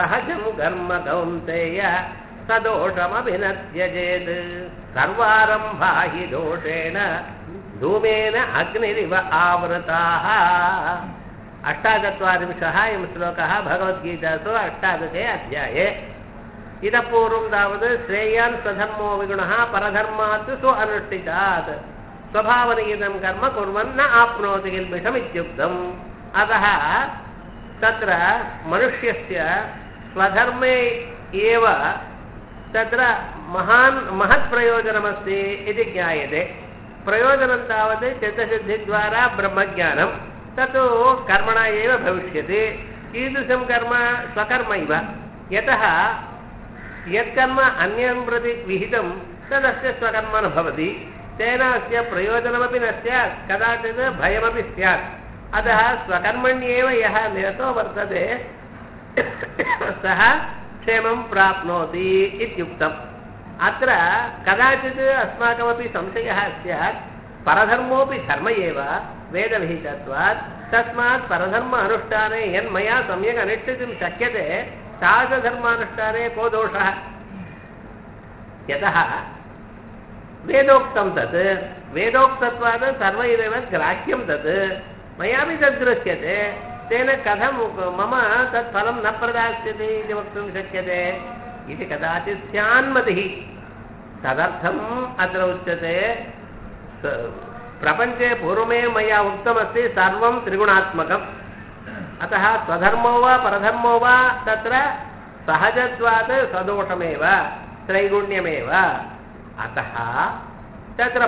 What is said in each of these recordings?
सहजं कर्म कौन्तेय सदोषमभिनत्यजेत् सर्वारम्भा हि दोषेण धूमेन अग्निरिव आवृताः। अष्टाचत्वारिंशः अयं श्लोकः भगवद्गीतासु अष्टादशे अध्याये। इतः पूर्वं तावत् श्रेयान् स्वधर्मो विगुणः परधर्मात् स्व अनुष्ठितात् स्वभावनियतं कर्म कुर्वन् न आप्नोति किल्बिषम् इत्युक्तम्। अतः तत्र मनुष्यस्य स्वधर्मे एव तत्र महत् प्रयोजनमस्ति इति ज्ञायते। प्रयोजनं तावत् चित्तशुद्धिद्वारा ब्रह्मज्ञानं तत् कर्मणा एव भविष्यति। कीदृशं कर्म? स्वकर्म इव। यतः यत्कर्म अन्यं प्रति विहितं तदस्य स्वकर्म न भवति, तेन अस्य प्रयोजनमपि न स्यात्, कदाचित् भयमपि स्यात्। अतः स्वकर्मण्येव यः निरतो वर्तते सः क्षेमं प्राप्नोति इत्युक्तम्। अत्र कदाचित् अस्माकमपि संशयः स्यात्, परधर्मोऽपि धर्म एव वेदविहितत्वात्, तस्मात् परधर्म अनुष्ठाने यन्मया सम्यक् अनुष्ठितुं शक्यते तादृशधर्मानुष्ठाने को दोषः? यतः वेदोक्तं तत्, वेदोक्तत्वात् सर्वैरेव ग्राह्यं तत्, मयापि तद् दृश्यते, तेन कथं मम तत् फलं न प्रदास्यते इति वक्तुं शक्यते इति कदाचित् स्यान्मतिः। तदर्थम् अत्र उच्यते, प्रपञ्चे पूर्वमेव मया उक्तमस्ति सर्वं त्रिगुणात्मकम्। अतः स्वधर्मो वा परधर्मो वा तत्र सहजत्वात् सदोषमेव त्रैगुण्यमेव। अतः तत्र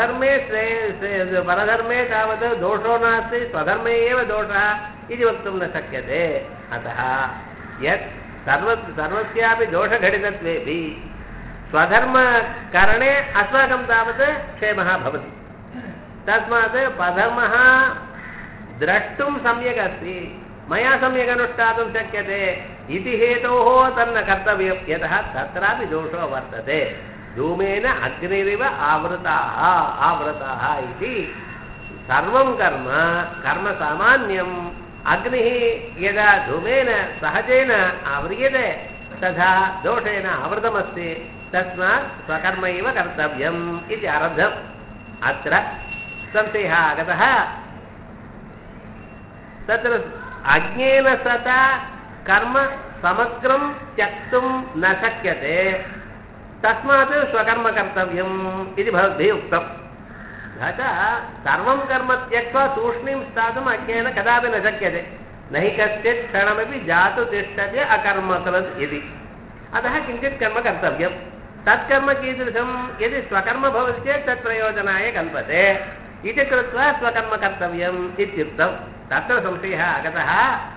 परधर्मे तावत् दोषो नास्ति, स्वधर्मे एव दोषः इति वक्तुं न शक्यते। अतः यत् सर्वस्यापि दोषघटितत्वेपि स्वधर्मकरणे अस्माकं तावत् क्षेमः भवति। तस्मात् परधर्मः द्रष्टुं सम्यक् अस्ति, मया सम्यक् अनुष्ठातुं शक्यते इति हेतोः तन्न कर्तव्यं। यतः तत्रापि दोषो वर्तते। धूमेन अग्निरिव आवृताः इति सर्वं कर्म सामान्यम्। अग्निः यदा धूमेन सहजेन आव्रियते तथा दोषेण आवृतमस्ति, तस्मात् स्वकर्म एव कर्तव्यम् इति आरब्धम्। अत्र संशयः आगतः, तत्र अज्ञेन सता कर्म समग्रं त्यक्तुं न शक्यते, तस्मात् स्वकर्म कर्तव्यम् इति भवद्भिः उक्तम्। तथा सर्वं कर्म त्यक्त्वा तूष्णीं स्थातुम् अज्ञेन कदापि न शक्यते। न हि कश्चित् क्षणमपि जातु तिष्ठति अकर्मकृत् इति। अतः किञ्चित् कर्म कर्तव्यं। तत्कर्म कीदृशं? यदि स्वकर्म भवति चेत् तत् प्रयोजनाय कल्पते इति कृत्वा स्वकर्म कर्तव्यम् इत्युक्तम्। तत्र संशयः आगतः,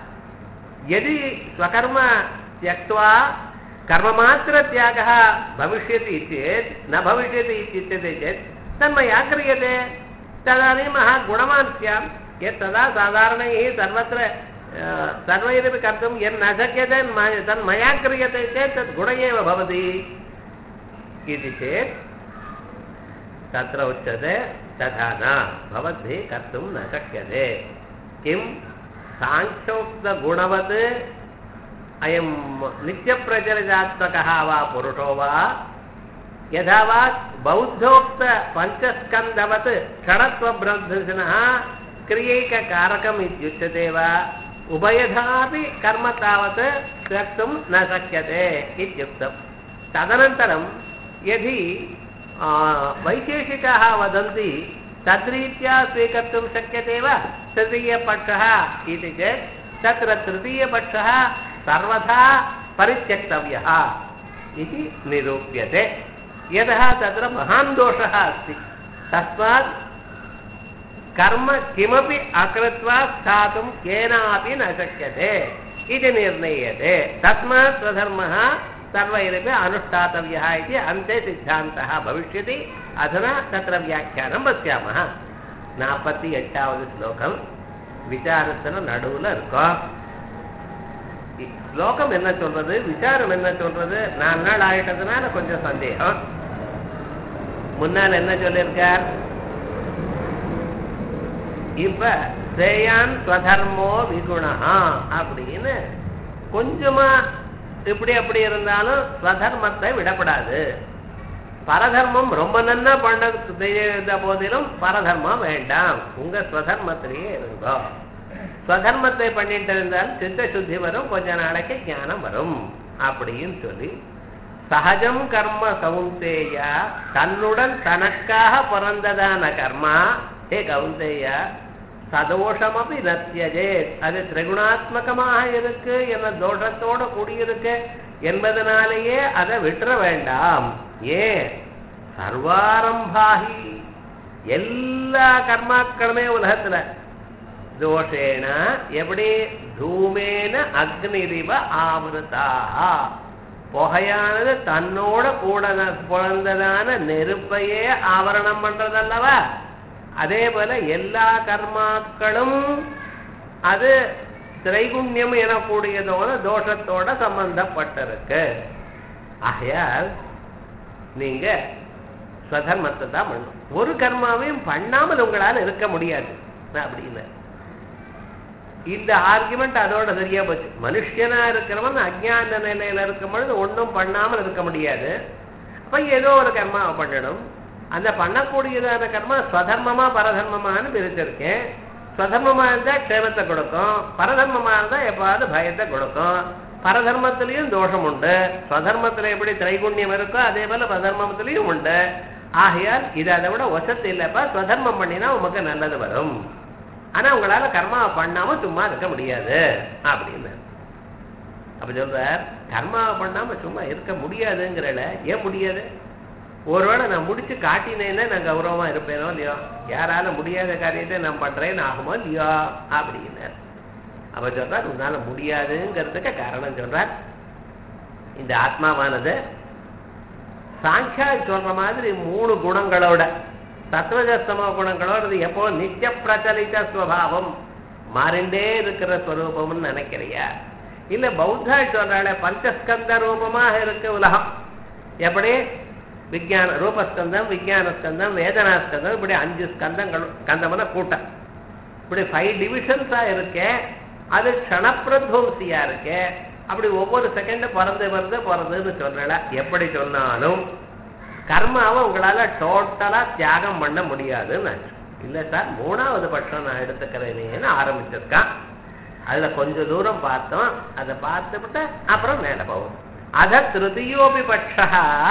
यदि स्वकर्म त्यक्त्वा कर्ममात्रत्यागः भविष्यति चेत् न भविष्यति इत्युच्यते चेत् तन्मया क्रियते, तदानीं गुणवान् स्याम्। यत् तदा साधारणैः सर्वत्र सर्वैरपि कर्तुं यन्न शक्यते तन्मया क्रियते चेत् तद् गुण एव भवति इति चेत् तत्र उच्यते तथा न, भवद्भिः कर्तुं न शक्यते। किं साङ्ख्योक्तगुणवत् अयं नित्यप्रचलितात्मकः वा पुरुषो वा, यथा वा बौद्धोक्तपञ्चस्कन्धवत् षडत्वब्रह्मदर्शिनः क्रियैककारकम् इत्युच्यते वा, उभयथापि कर्म तावत् त्यक्तुं न शक्यते इत्युक्तम्। तदनन्तरं यदि वैशेषिकाः वदन्ति तद्रीत्या स्वीकर्तुं शक्यते वा तृतीयपक्षः इति चेत् तत्र तृतीयपक्षः सर्वथा परित्यक्तव्यः इति निरूप्यते। यतः तत्र महान् दोषः अस्ति, तस्मात् कर्म किमपि अकृत्वा स्थातुं केनापि न शक्यते इति निर्णीयते। तस्मात् स्वधर्मः सर्वैरपि अनुष्ठातव्यः इति अन्ते सिद्धान्तः भविष्यति। अधुना तत्र व्याख्यानं पश्यामः। 48வது ஸ்லோகம் விசாரத்துல நடுவுல இருக்கும். ஸ்லோகம் என்ன சொல்றது, விசாரம் என்ன சொல்றது? 4 நாள் ஆயிட்டதுனால கொஞ்சம் சந்தேகம். முன்னால் என்ன சொல்லியிருக்கார்? இப்ப சேயான் ஸ்வதர்மோ விகுணா அப்படின்னு கொஞ்சமா இப்படி அப்படி இருந்தாலும் ஸ்வதர்மத்தை விடப்படாது. பரதர்மம் ரொம்ப நன்னா பண்ண செய்த போதிலும் பரதர்மம் வேண்டாம், உங்க ஸ்வதர்மத்திலேயே இருந்தோ. ஸ்வதர்மத்தை பண்ணிட்டு இருந்தால் சித்த சுத்தி வரும், கொஞ்ச நாளைக்கு ஞானம் வரும் அப்படின்னு சொல்லி சகஜம் கர்ம கவுந்தேயா, தன்னுடன் தனக்காக பிறந்ததான கர்மா ஹே கவுந்தேயா சதோஷமபி நத்தியஜே, அது திரிகுணாத்மகமாக இருக்கு என்ன தோஷத்தோட கூடியிருக்கு என்பதனாலேயே அதை விட்டுற வேண்டாம். ஏன் சர்வாரம்பாகி எல்லா கர்மாக்களுமே உலகத்துல தோஷேன எப்படி தூமேன அக்னிரிவ ஆவருதாக, புகையானது தன்னோட கூட பிறந்ததான நெருப்பையே ஆவரணம் பண்றதல்லவா, அதே போல எல்லா கர்மாக்களும் அது திரைகுண்யம் எனக்கூடியதோட தோஷத்தோட சம்பந்தப்பட்டிருக்கு. ஆகையால் நீங்க ஸ்வதர்மத்தை தான் பண்ணணும். ஒரு கர்மாவையும் பண்ணாமல் உங்களால் இருக்க முடியாது அப்படின்னு இந்த ஆர்குமெண்ட் அதோட சரியா போச்சு. மனுஷனா இருக்கிறவன் அஜ்ஞான நிலையில இருக்கும் பொழுது ஒன்றும் பண்ணாமல் இருக்க முடியாது. அப்ப ஏதோ ஒரு கர்மாவை பண்ணணும். அந்த பண்ணக்கூடியதான கர்மா ஸ்வதர்மமா பரதர்மமானு பிரிச்சிருக்கேன். ஸ்வதர்மமா இருந்தா க்ஷேமத்தை கொடுக்கும், பரதர்மமா இருந்தா எப்பாவது பயத்தை கொடுக்கும். பரதர்மத்திலையும் தோஷம் உண்டு, ஸ்வதர்மத்துல எப்படி திரைகுண்யம் இருக்கோ அதே போல பரதர்மத்திலையும் உண்டு. ஆகையால் இது அதை விட வசத்து இல்லப்பா, ஸ்வதர்மம் பண்ணினா உமக்கு நல்லது வரும். ஆனா உங்களால கர்மாவை பண்ணாம சும்மா இருக்க முடியாது அப்படின்னு அப்ப சொல்றார். கர்மாவை பண்ணாம சும்மா இருக்க முடியாதுங்கிறல. ஏன் முடியாது? ஒருவேளை நான் முடிச்சு காட்டினேன்னா நான் கௌரவமா இருப்பேனோ இல்லையோ, யாரால முடியாத காரியத்தை நான் பண்றேன்னு ஆகுமோ இல்லையோ அப்படின்னு அப்ப சொல்றார். உன்னால முடியாதுங்கிறதுக்கு காரணம் சொல்றார். இந்த ஆத்மாவானது சாங்கியா சொல்ற மாதிரி 3 குணங்களோட சத்வஜஸ்தமோ குணங்களோட எப்போ நித்திய பிரச்சலித்த ஸ்வபாவம் மாறிண்டே இருக்கிற ஸ்வரூபம்னு நினைக்கிறியா? இல்ல பௌத்தா சொல்றாளே பஞ்சஸ்கந்த ரூபமாக இருக்க உலகம், எப்படி விஞ்ஞான ரூபஸ்கந்தம், விஞ்ஞான ஸ்கந்தம், வேதனா ஸ்கந்தம், இப்படி 5 ஸ்கந்தங்கள், ஸ்கந்தம்னா கூட்டம், இப்படி 5 டிவிஷன்ஸா இருக்கே. அது க்ஷணப்பிரத்வம்சியா இருக்கே. அப்படி ஒவ்வொரு செகண்ட் பிறந்துன்னு சொல்றல. எப்படி சொன்னாலும் கர்மாவை உங்களால டோட்டலா தியாகம் பண்ண முடியாதுன்னு இல்ல சார், 3வது பட்சம் நான் எடுத்துக்கிறேன்னு ஆரம்பிச்சிருக்கான். அதுல கொஞ்சம் தூரம் பார்த்தோம், அதை பார்த்துவிட்டு அப்புறம் மேல போவோம். அத திருதியோபி பட்சா,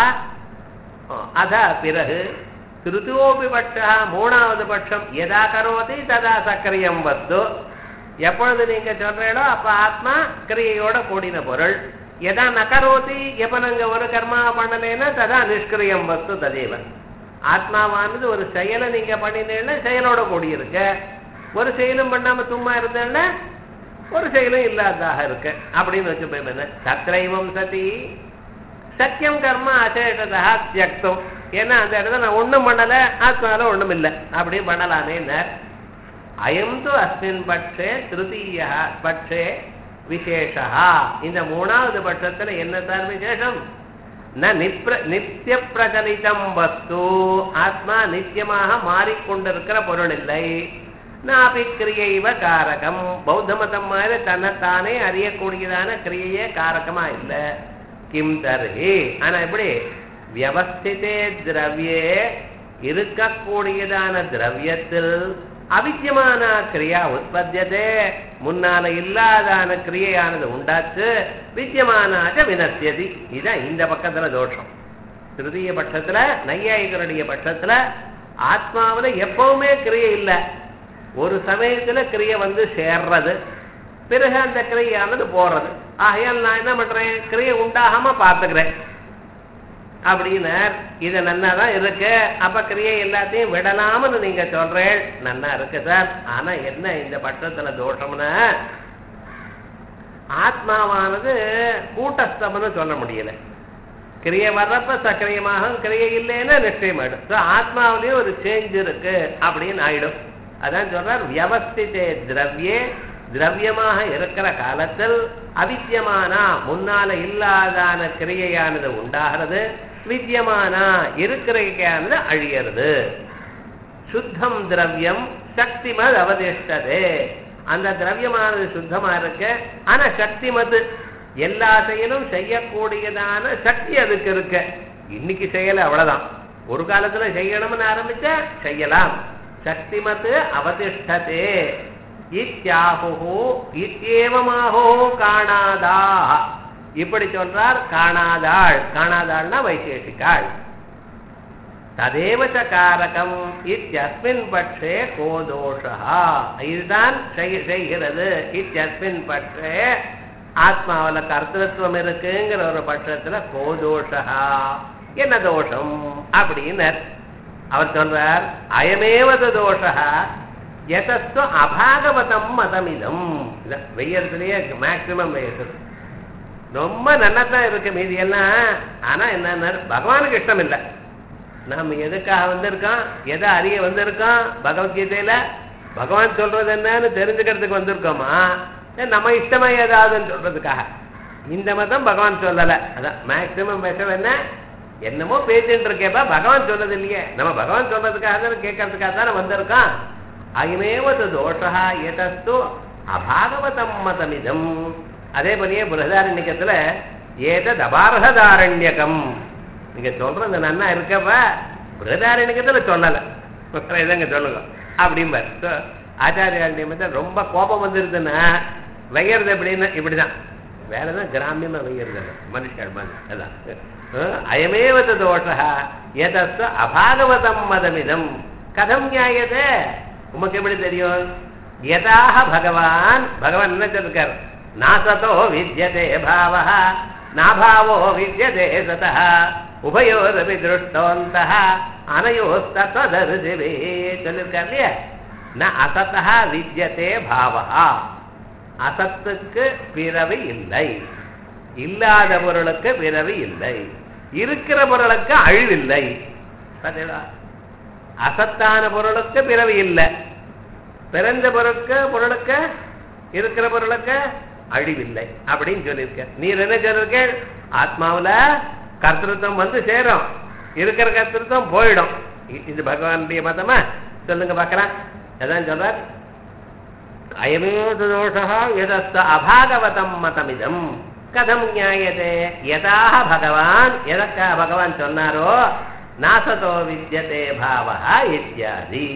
அத பிறகு திருதியோபி பட்சா 3வது பட்சம் எதா கரோதி ததா சக்கரியம் வஸ்து. எப்பொழுது நீங்க சொல்றீங்களோ அப்ப ஆத்மா கிரியையோட கூடின பொருள். எதா நகரோதி, எப்ப நாங்க ஒரு கர்மா பண்ணலைன்னா ததா நிஷ்கிரியம் வஸ்து ததேவ. ஆத்மாவானது ஒரு செயலை நீங்க பண்ணினீங்கன்னா செயலோட கூடியிருக்க, ஒரு செயலும் பண்ணாம சும்மா இருந்தேன்னா ஒரு செயலும் இல்லாததாக இருக்கு அப்படின்னு வச்சு போய் சத்ரைவம் சதி சத்தியம் கர்மா அசேஷதா தியக்தம். ஏன்னா அந்த இடத்துல நான் ஒண்ணும் பண்ணல, ஆத்மால ஒண்ணும் இல்லை அப்படின்னு பண்ணலாமே. அயம் து அஸ்மின் பட்சே திருத்தீய பட்சே விசேஷா. இந்த 3வது பட்சத்துல என்ன சார் விசேஷம்? நித்திய பிரச்சலிதம் வஸ்து, ஆத்மா நித்தியமாக மாறிக்கொண்டிருக்கிற பொருள் இல்லை. நாபி கிரியைவ காரகம், பௌத்த மதம் மாதிரி தன்னைத்தானே அறியக்கூடியதான கிரியையே காரகமா இல்லை. கிம் தர்ஹி, ஆனா எப்படி வியவஸ்திதே திரவியே இருக்கக்கூடியதான திரவியத்தில் அவித்தியமான கிரியா உற்பத்தியதே, முன்னால இல்லாதான கிரியையானது உண்டாச்சு. வித்தியமானாச்ச வினத்தியதி. இதுதான் இந்த பக்கத்துல தோஷம். திருதிய பட்சத்துல நையாயிகளுடைய பட்சத்துல ஆத்மாவில எப்பவுமே கிரியை இல்லை, ஒரு சமயத்துல கிரியை வந்து சேர்றது, பிறகு அந்த கிரியையானது போறது. ஆகையால் நான் என்ன பண்றேன், கிரியை உண்டாகாம பார்த்துக்கிறேன் அப்படின்னு. இது நன்னாதான் இருக்கு. அப்ப கிரியை எல்லாத்தையும் விடலாம்னு நீங்க சொல்றேன், நன்னா இருக்கு சார். ஆனா என்ன இந்த பட்சத்துல தோஷம்னா, ஆத்மாவானது கூட்டஸ்தம்னு சொல்ல முடியல. கிரியை வர்றப்ப சக்கிரியமாக, கிரியை இல்லைன்னா நிச்சயமாயிடும். ஆத்மாவிலேயே ஒரு சேஞ்ச் இருக்கு அப்படின்னு ஆயிடும். அதான் சொல்றார் வியவஸ்திதே திரவியே, திரவியமாக இருக்கிற காலத்தில் அவித்தியமானா முன்னால இல்லாதான கிரியையானது உண்டாகிறது, வித்தியமானா இருக்கிறையானது அழியறது. சுத்தம் திரவியம் சக்திமத் அவதிஷ்டதே. அந்த திரவியமானது சுத்தமா இருக்கு, ஆனா சக்திமத் எல்லா செயலும் செய்யக்கூடியதான சக்தி அதுக்கு இருக்கு. இன்னைக்கு செய்யல அவ்வளவுதான், ஒரு காலத்துல செய்யணும்னு ஆரம்பிச்சா செய்யலாம். சக்திமத் அவதிஷ்டதே இத்யாஹு இத்யேவமாஹோ காணாதா. இப்படி சொல்றார். காணாதாள், காணாதாள்னா வைசேஷிகாள். ததேவ ச காரகம் இத்யஸ்மின் பட்சே கோ தோஷः. இதுதான் செய்கிறது. இத்யஸ்மின் பட்சே ஆத்மாவில கர்த்தத்துவம் இருக்குங்கிற ஒரு பட்சத்துல கோ தோஷः, என்ன தோஷம் அப்படின்னு அவர் சொல்றார். அயமேவது தோஷः யதஸ்து அபாகவதம் மதமிதம். வெய்யறதுலயே மேக்சிமம் வெய்யறது ரொம்ப நன்னதான் இருக்கு மீதி எல்லாம். ஆனா என்ன, பகவானுக்கு இஷ்டம் இல்லை. நம்ம எதுக்காக வந்திருக்கோம், எதை அறிய வந்திருக்கோம், பகவத்கீதையில பகவான் சொல்றது என்னன்னு தெரிஞ்சுக்கிறதுக்கு வந்திருக்கோமா, நம்ம இஷ்டமா ஏதாவதுன்னு சொல்றதுக்காக? இந்த மதம் பகவான் சொல்லல. அதான் மேக்சிமம் விஷயம் என்ன, என்னமோ பேசிட்டு இருக்கேப்பா, பகவான் சொல்றது இல்லையே. நம்ம பகவான் சொல்றதுக்காக தானே, கேட்கறதுக்காக தானே வந்திருக்கோம். அயமேவது தோஷா எதஸ்து அபாகவதம் மதமிதம். அதே போலயே பிரதாரண்யத்துல ஏதத் அபாரதாரண்யகம். நீங்க சொல்றது நன்னா இருக்கப்ப, பிரதாரண்யத்துல சொல்லல, இதங்க சொல்லுங்க அப்படிம்பார். ஆச்சாரியால் ரொம்ப கோபம் வந்துருதுன்னா வைக்கிறது எப்படின்னா இப்படிதான், வேலைதான் கிராமியமா வைக்கிறது மனுஷன். அதான் அயமேவது தோஷா எதஸ்து அபாகவதம் மதமிதம் கதம் நியாயதே. உமக்கு எப்படி தெரியும்? யதாக பகவான், பகவான் என்ன சொல்லிருக்கார்? நாசதோ வித்யதே பாவஹ நாபாவோ வித்யதே சதஹ உபயோரபி திருஷ்டோந்தஹ அனயோஸ்தத்வதர்ஜிவே சொல்லிருக்கார் இல்லையா? ந அசதஹ வித்யதே பாவஹ. அசத்துக்கு பிறவி இல்லை, இல்லாத பொருளுக்கு பிறவி இல்லை, இருக்கிற பொருளுக்கு அழிவில்லை. அசத்தான பொருளுக்கு பிறவி இல்லை, பிறந்த பொருளுக்கு இருக்கிற பொருளுக்கு அழிவில்லை அப்படின்னு சொல்லியிருக்க. நீர் என்ன சொல்லிருக்க? ஆத்மாவில கர்த்தத்துவம் வந்து சேரும், இருக்கிற கர்த்தத்துவம் போயிடும். இது பகவானுடைய மதமா? சொல்லுங்க பார்க்கலாம். அதான் சொல்றார். அயமேதோஷா யதஸ்த அபாகவதம் மதமிதம் கதம் நியாயதே. யதாக பகவான், எதற்காக பகவான் சொன்னாரோ நாசதோ வித்யதே பாவஹ இத்யாதி.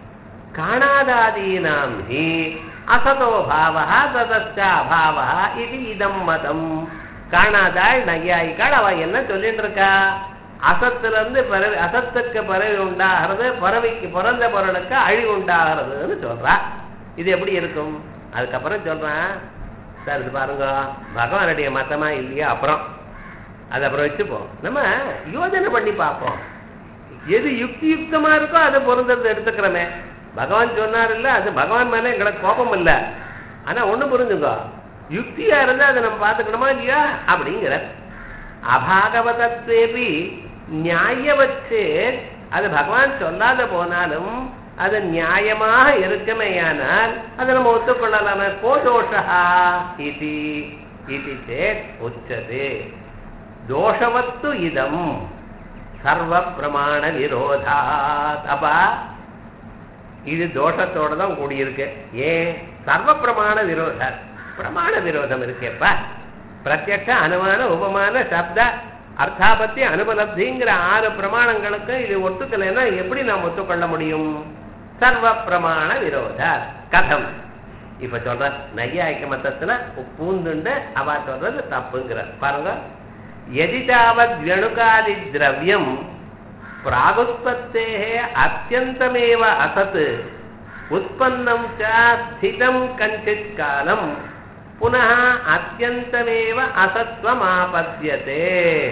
காணாதாதீனாம் ஹி அசதோ பாவஹ ததஸ்ச அபாவஹ இது இதம் மதம். காணாதாள் நையாயிக்காள் அவ என்ன சொல்லிட்டு இருக்கா? அசத்துல இருந்து பிறவி, அசத்துக்கு பிறவி உண்டாகிறது, பிறவிக்கு பிறந்த பொருளுக்கு அழிவு உண்டாகிறதுன்னு சொல்றா. இது எப்படி இருக்கும்? அதுக்கப்புறம் சொல்றான் சார், இது பாருங்க பகவானுடைய மதமா இல்லையா, அப்புறம் அது அப்புறம் வச்சுப்போம், நம்ம யோஜனை பண்ணி பார்ப்போம். எது யுக்தி யுக்தமா இருக்கோ அதை பொருந்தது எடுத்துக்கிறோமே. பகவான் சொன்னார் இல்ல, அது பகவான் மேல எங்களுக்கு கோபம் இல்லை. ஆனா ஒண்ணு புரிஞ்சுங்க, யுக்தியா இருந்தா அதை நம்ம பார்த்துக்கணுமா இல்லையா அப்படிங்கிற. அபாகவதத்வேபி நியாயவச்சே, அது பகவான் சொல்லாத போனாலும் அது நியாயமாக இருக்குமேயானால் அதை நம்ம ஒத்துக்கொள்ளலாம. கோதோஷா இது இது சேத் உச்சதே தோஷவத்து இதம் சர்வ பிரமாண விரோதாத். அப்பா இது தோஷத்தோட தான் கூடியிருக்கு. ஏன்? சர்வ பிரமாண விரோத, பிரமாண விரோதம் இருக்கேப்பா. பிரத்யக்ஷ அனுமான உபமான சப்த அர்த்தாபத்தி அனுபலப்திங்கிற 6 பிரமாணங்களுக்கு இது ஒத்துக்கலைன்னா எப்படி நாம் ஒத்துக்கொள்ள முடியும்? சர்வ பிரமாண விரோத கதம். இப்ப சொல்ற நையாயிக்க மத்தத்துல பூந்துண்டு அவ சொல்றது தப்புங்கிற பாருங்க. எதிதாவது வெணுகாதி திரவியம் பிராகுத்பத்தே அத்தியந்தமேவ அசத் உற்பன்னம் ஸ்திதம் கஞ்சித் காலம் புனः அத்தியந்தமேவ அசத்வம் ஆபத்யதே.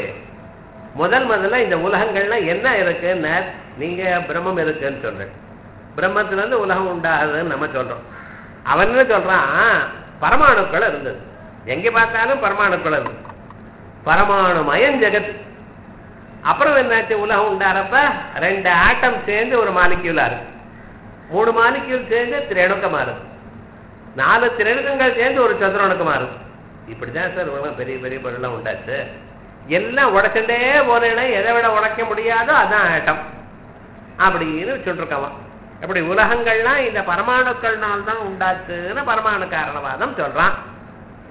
முதல்ல இந்த உலகங்கள்ல என்ன இருக்குன்னு நீங்க பிரம்மம் இருக்குன்னு சொல்றேன். பிரம்மத்துல இருந்து உலகம் உண்டாகுதுன்னு நம்ம சொல்றோம். அவன் என்ன சொல்றான்? பரமாணுக்கள் இருந்தது, எங்க பார்த்தாலும் பரமாணுக்கள் இருந்தது, பரமாணுமயம் ஜெகத். அப்புறம் என்னாச்சு? உலகம் உண்டாறப்ப 2 ஆட்டம் சேர்ந்து ஒரு மாலிக்யூலா இருக்கு, 3 மாலிக்யூல் சேர்ந்து திரேணுக்கமா இருக்கு, 4 திரேணுக்கங்கள் சேர்ந்து ஒரு சதுரணுக்கமா இருக்கு. இப்படிதான் சார் உலகம் பெரிய பெரிய பொருள்லாம் உண்டாச்சு. எல்லாம் உடைச்சுட்டே போனேன்னா எதை விட உடைக்க முடியாதோ அதான் ஆட்டம் அப்படின்னு சொல்லிருக்கான். அப்படி உலகங்கள்லாம் இந்த பரமாணுக்கள்னால் தான் உண்டாச்சுன்னு பரமாணு காரணவாதம் சொல்றான்.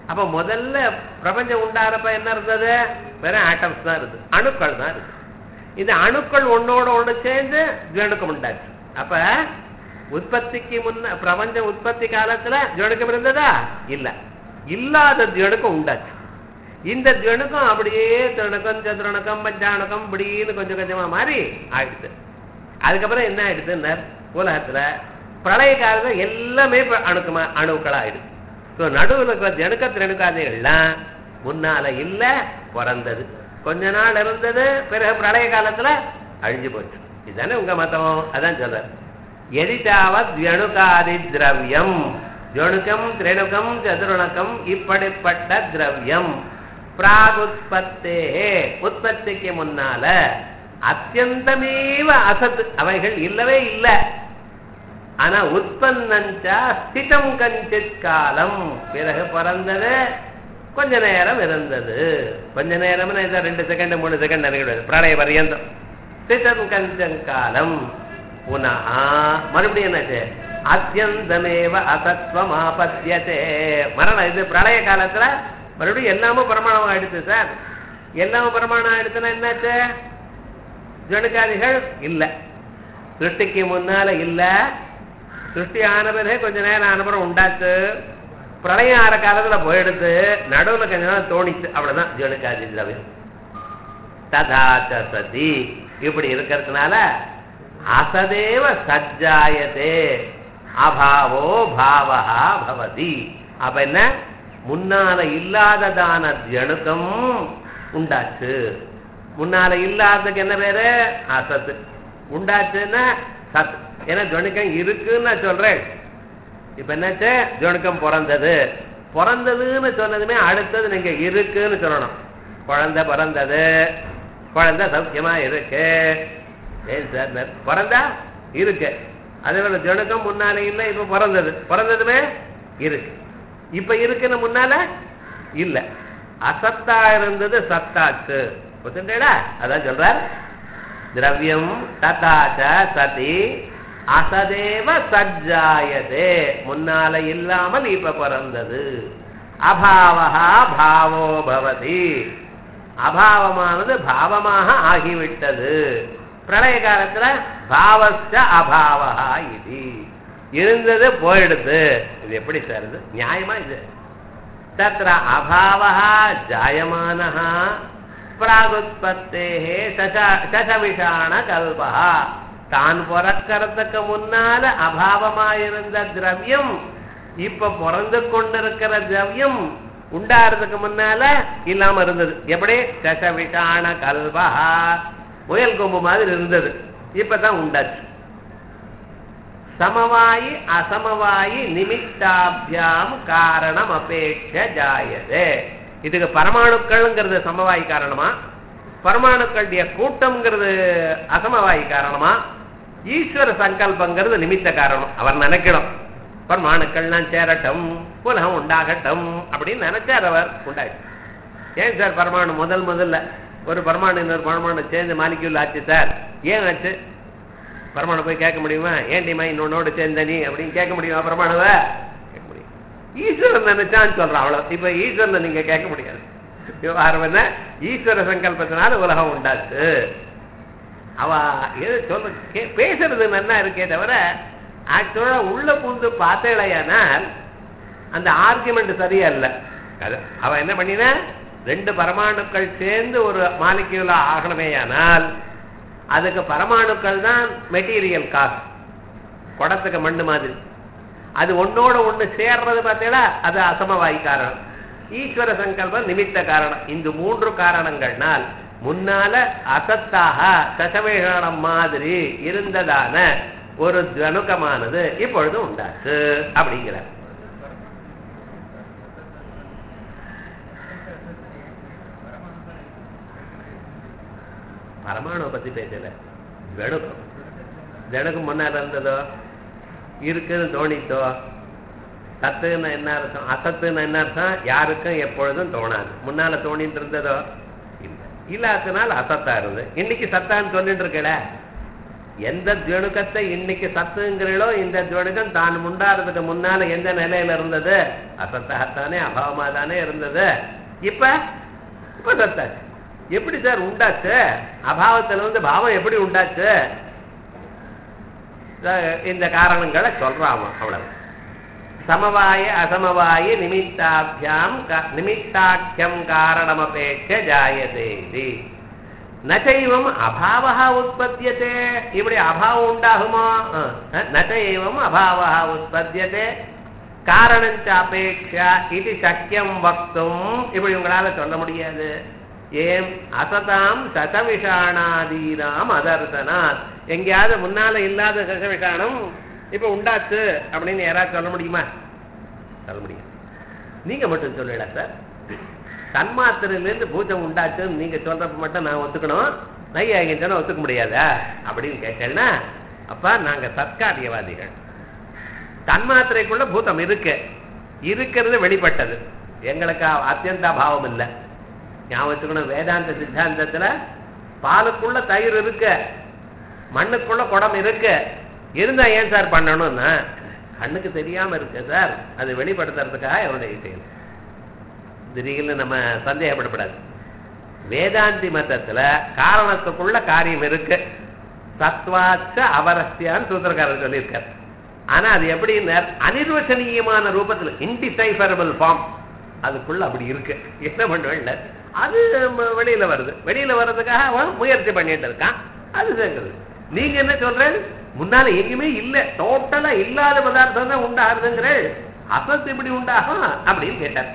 அப்ப முதல்ல பிரபஞ்சம் உண்டாகிறப்ப என்ன இருந்தது? வெறும் ஆட்டம்ஸ் தான் இருக்கு, அணுக்கள் தான் இருக்கு. இந்த அணுக்கள் ஒன்னோட ஒன்று சேர்ந்து ஜனுக்கம் உண்டாச்சு. அப்ப உற்பத்திக்கு முன்ன பிரபஞ்ச உற்பத்தி காலத்துல ஜனுக்கம் இருந்ததா? இல்ல, இல்லாத ஜனுக்கம் உண்டாச்சு. இந்த ஜனுக்கம் அப்படியே திரணக்கம் சதுரணக்கம் பஞ்சாணக்கம் இப்படின்னு கொஞ்சம் கொஞ்சமா மாறி ஆயிடுச்சு. அதுக்கப்புறம் என்ன ஆயிடுச்சு? உலகத்துல பிரளய காலத்துல எல்லாமே அணுக்களா ஆயிடுச்சு. நடுவில் இருக்கிற ஜனுக்கத்து ரெணுக்காதைகள்லாம் முன்னால இல்ல, பிறந்தது, கொஞ்ச நாள் இருந்தது, பிறகு பிரளய காலத்துல அழிஞ்சு போச்சு. இதுதானே உங்க மதம். அதான் சொல்ற எதிட்டாவத் ஜனுகாதி திரவியம், ஜனுக்கம் திரணுக்கம் சதுரணக்கம் இப்படிப்பட்ட திரவியம் பிராகுத்பத்தே உற்பத்திக்கு முன்னால அத்தியந்தமேவ அசத் அவைகள் இல்லவே இல்லை. ஆனா உற்பத்தா ஸ்திதம் கஞ்சித் காலம் பிறகு பிறந்தது, கொஞ்ச நேரம் இருந்தது. கொஞ்ச நேரம் 2 செகண்ட் 3 செகண்ட் நினைக்கிறது பிரளய பரியந்தம். ஸ்திதம் கஞ்சம் காலம் புனஹா மறுபடியும் என்னாச்சு? அத்தியந்தமேவ அசத்வம் ஆபத்தியதே மரணம். இது பிரளய காலத்துல மறுபடியும் எல்லாமும் பிரமாணம் ஆயிடுச்சு சார். எல்லாமும் பிரமாணம் ஆயிடுச்சுன்னா என்னாச்சு? ஜனுக்காதிகள் இல்ல, சிருஷ்டிக்கு முன்னால இல்ல, சிருஷ்டி ஆன பிறகு கொஞ்ச நேரம் ஆனப்புறம் உண்டாச்சு, பிரளயம் ஆற காலத்துல போயிடுது, நடுவுல கொஞ்ச நேரம் தோணிச்சு, அவ்வளவுதான் ஜனுக்காதி திரவியம். ததாச்ச சதி இப்படி இருக்கிறதுனால அசதேவ சஜ்ஜாயதே அபாவோ பாவா பவதி. அப்ப என்ன? முன்னால இல்லாததான ஜனுக்கம் உண்டாச்சு. முன்னால இல்லாததுக்கு என்ன பேரு? அசத்து. உண்டாச்சுன்னா சத். ஏன்னா ஜனுக்கம் இருக்குன்னு நான் சொல்றேன். இப்ப என்னாச்சு? ஜனுக்கம் பிறந்தது. பிறந்ததுன்னு சொன்னதுமே அடுத்தது நீங்க இருக்குன்னு சொல்லணும். குழந்தை பிறந்தது, குழந்தை சௌக்கியமா இருக்கு. ஏன் சார்? பிறந்தா இருக்கு. அதே போல ஜனுக்கம் முன்னாலே இல்லை, இப்ப பிறந்தது, பிறந்ததுமே இருக்கு. இப்ப இருக்குன்னு முன்னால இல்ல, அசத்தா இருந்தது சத்தாச்சு. அதான் சொல்றார் திரவியம் ததாச்ச சதி அசதேவ சஜ்ஜாயதே முன்னால இல்லாமல் இப்ப பிறந்தது. அபாவஹா பாவோ பவதி அபாவமானது பாவமாக ஆகிவிட்டது. பிரளய காலத்துல பாவஸ்ய அபாவஹா இது இருந்தது போயிடுது. இது எப்படி சார்? இது நியாயமா? இது தத்ர அபாவஹா ஜாயமானஹ பிராகுத்பத்தேஹே சசவிஷாண கல்பஹா. தான் பிறக்கிறதுக்கு முன்னால அபாவமாயிருந்த திரவியம் இப்ப பிறந்து கொண்டிருக்கிற திரவியம் உண்டாறதுக்கு முன்னால இல்லாம இருந்தது. எப்படி? சசவிஷாண கல்பஹா முயல் கொம்பு மாதிரி இருந்தது, இப்பதான் உண்டாச்சு. சமவாயி அசமவாயி நிமித்தாபியாம் காரணம் அபேட்ச ஜாயதே. இதுக்கு பரமாணுக்கள்ங்கிறது சமவாயி காரணமா, பரமாணுக்களுடைய கூட்டம்ங்கிறது அசமவாயி காரணமா, ஈஸ்வர சங்கல்பங்கிறது நிமித்த காரணம். அவர் நினைக்கணும் பரமாணுக்கள்லாம் சேரட்டும், உலகம் உண்டாகட்டும் அப்படின்னு நினைச்சார். அவர் உண்டாயிடுச்சு. ஏன் சார் பரமாணு முதல்ல ஒரு பரமாணு இன்னொரு பரமாணு சேர்ந்து மாலிக்யூல் ஆச்சு சார், ஏன் ஆச்சு? பரமாணு போய் கேட்க முடியுமா? ஏன்டிமா இன்னொன்னோடு சேர்ந்த நீ அப்படின்னு கேட்க முடியுமா? பரமாணுவை கேட்க முடியும். ஈஸ்வரன் நினைச்சான்னு சொல்றான், அவ்வளவு. இப்ப ஈஸ்வரனை நீங்க கேட்க முடியாது. விவகாரம் என்ன? ஈஸ்வர சங்கல்பத்தினால உலகம் உண்டாச்சு. அவ எது சொல்ல பேசுறது நல்லா இருக்கே தவிர ஆக்சுவலா உள்ள பூந்து பார்த்தேலையானால் அந்த ஆர்குமெண்ட் சரியா இல்லை. அவ என்ன பண்ணினா, 2 பரமாணுக்கள் சேர்ந்து ஒரு மாலிக்யூலா ஆகணுமேயானால் அதுக்கு பரமாணுக்கள் தான் மெட்டீரியல் காசு, குடத்துக்கு மண்ணு மாதிரி. அது ஒன்னோட ஒண்ணு சேர்றது பார்த்தீங்களா, அது அசமவாயி காரணம். ஈஸ்வர சங்கல்பம் நிமித்த காரணம். இந்த 3 காரணங்கள்னால் முன்னால அசத்தாக சசவேஷனம் மாதிரி இருந்ததான ஒரு ஜனுக்கமானது இப்பொழுது உண்டாச்சு அப்படிங்கிறார். பரமாணு பத்தி பேசல, ஜனுக்கம். ஜனுக்கம் முன்னால இருந்ததோ இருக்குன்னு தோணித்தோ. சத்துன்னு என்ன அர்த்தம்? அசத்துன்னு என்ன அர்த்தம்? யாருக்கும் எப்பொழுதும் தோணாது. முன்னால தோணிட்டு இருந்ததோ இல்லை, இல்லாதனால அசத்தா இருந்தது. இன்னைக்கு சத்தான்னு சொல்லிட்டு இருக்கல, எந்த ஜணுக்கத்தை இன்னைக்கு சத்துங்கிறீங்களோ இந்த ஜணுக்கம் தான் உண்டாறதுக்கு முன்னால எந்த நிலையில இருந்தது? அசத்தாகத்தானே அபாவமா தானே இருந்தது. இப்ப சத்தாச்சு. எப்படி சார் உண்டாச்சு? அபாவத்துல இருந்து பாவம் எப்படி உண்டாச்சு? இந்த காரணங்களை சொல்றாம. அவ்வளவு. சமவாய அசமவாய நிமித்தாக்கியம் காரணமபேட்ச ஜாயதே. நச்சைவம் அபாவஹ உற்பத்தியதே. இப்படி அபாவம் உண்டாகுமா? நச்சைவம் அபாவஹ உற்பத்தியதே காரணஞ்ச அபேட்சா இது சக்கியம் வக்தும். இப்படி உங்களால சொல்ல முடியாது. ஏன்? அசதாம் சதவிஷாணாதீனாம் அதர்சனாத். எங்கேயாவது முன்னால இல்லாத சதவிஷாணம் இப்ப உண்டாச்சு அப்படின்னு யாராவது சொல்ல முடியுமா? சொல்ல முடியும். நீங்க மட்டும் சொல்லல சார். தன்மாத்திரையிலிருந்து பூஜம் உண்டாச்சுன்னு நீங்க சொல்றப்ப மட்டும் நான் ஒத்துக்கணும், நையாயின்னு ஒத்துக்க முடியாதா அப்படின்னு கேட்டேன்னா அப்ப நாங்க சத்காரியவாதிகள். தன்மாத்திரைக்குள்ள பூதம் இருக்கிறது வெளிப்பட்டது, எங்களுக்கு அத்தியந்த பாவம் இல்லை. ஞாபகம் வச்சுக்கணும். வேதாந்த சித்தாந்தத்துல பாலுக்குள்ள தயிர் இருக்கு, மண்ணுக்குள்ள குடம் இருக்கு. இருந்தா ஏன் சார் பண்ணணும்னா கண்ணுக்கு தெரியாம இருக்கு சார், அது வெளிப்படுத்துறதுக்காக என்னுடைய விஷயம். திடீர்னு நம்ம சந்தேகப்படப்படாது. வேதாந்தி மதத்துல காரணத்துக்குள்ள காரியம் இருக்கு. சத்வாச்ச அவரஸ்யான்னு சூத்திரக்காரர் சொல்லியிருக்கார். ஆனா அது எப்படி அனிர்வசனீயமான ரூபத்துல இன்டிசைஃபரபிள் ஃபார்ம் அதுக்குள்ள அப்படி இருக்கு. என்ன பண்ணுவேன், அது வெளியில வருது. வெளியில வர்றதுக்காக அவன் முயற்சி பண்ணிட்டு இருக்கான். அது சேர்க்குது. நீங்க என்ன சொல்ற? முன்னால எங்குமே இல்ல, டோட்டலா இல்லாத பதார்த்தம் தான் உண்டாகுதுங்கிற. அசத்து இப்படி உண்டாகும் அப்படின்னு கேட்டார்.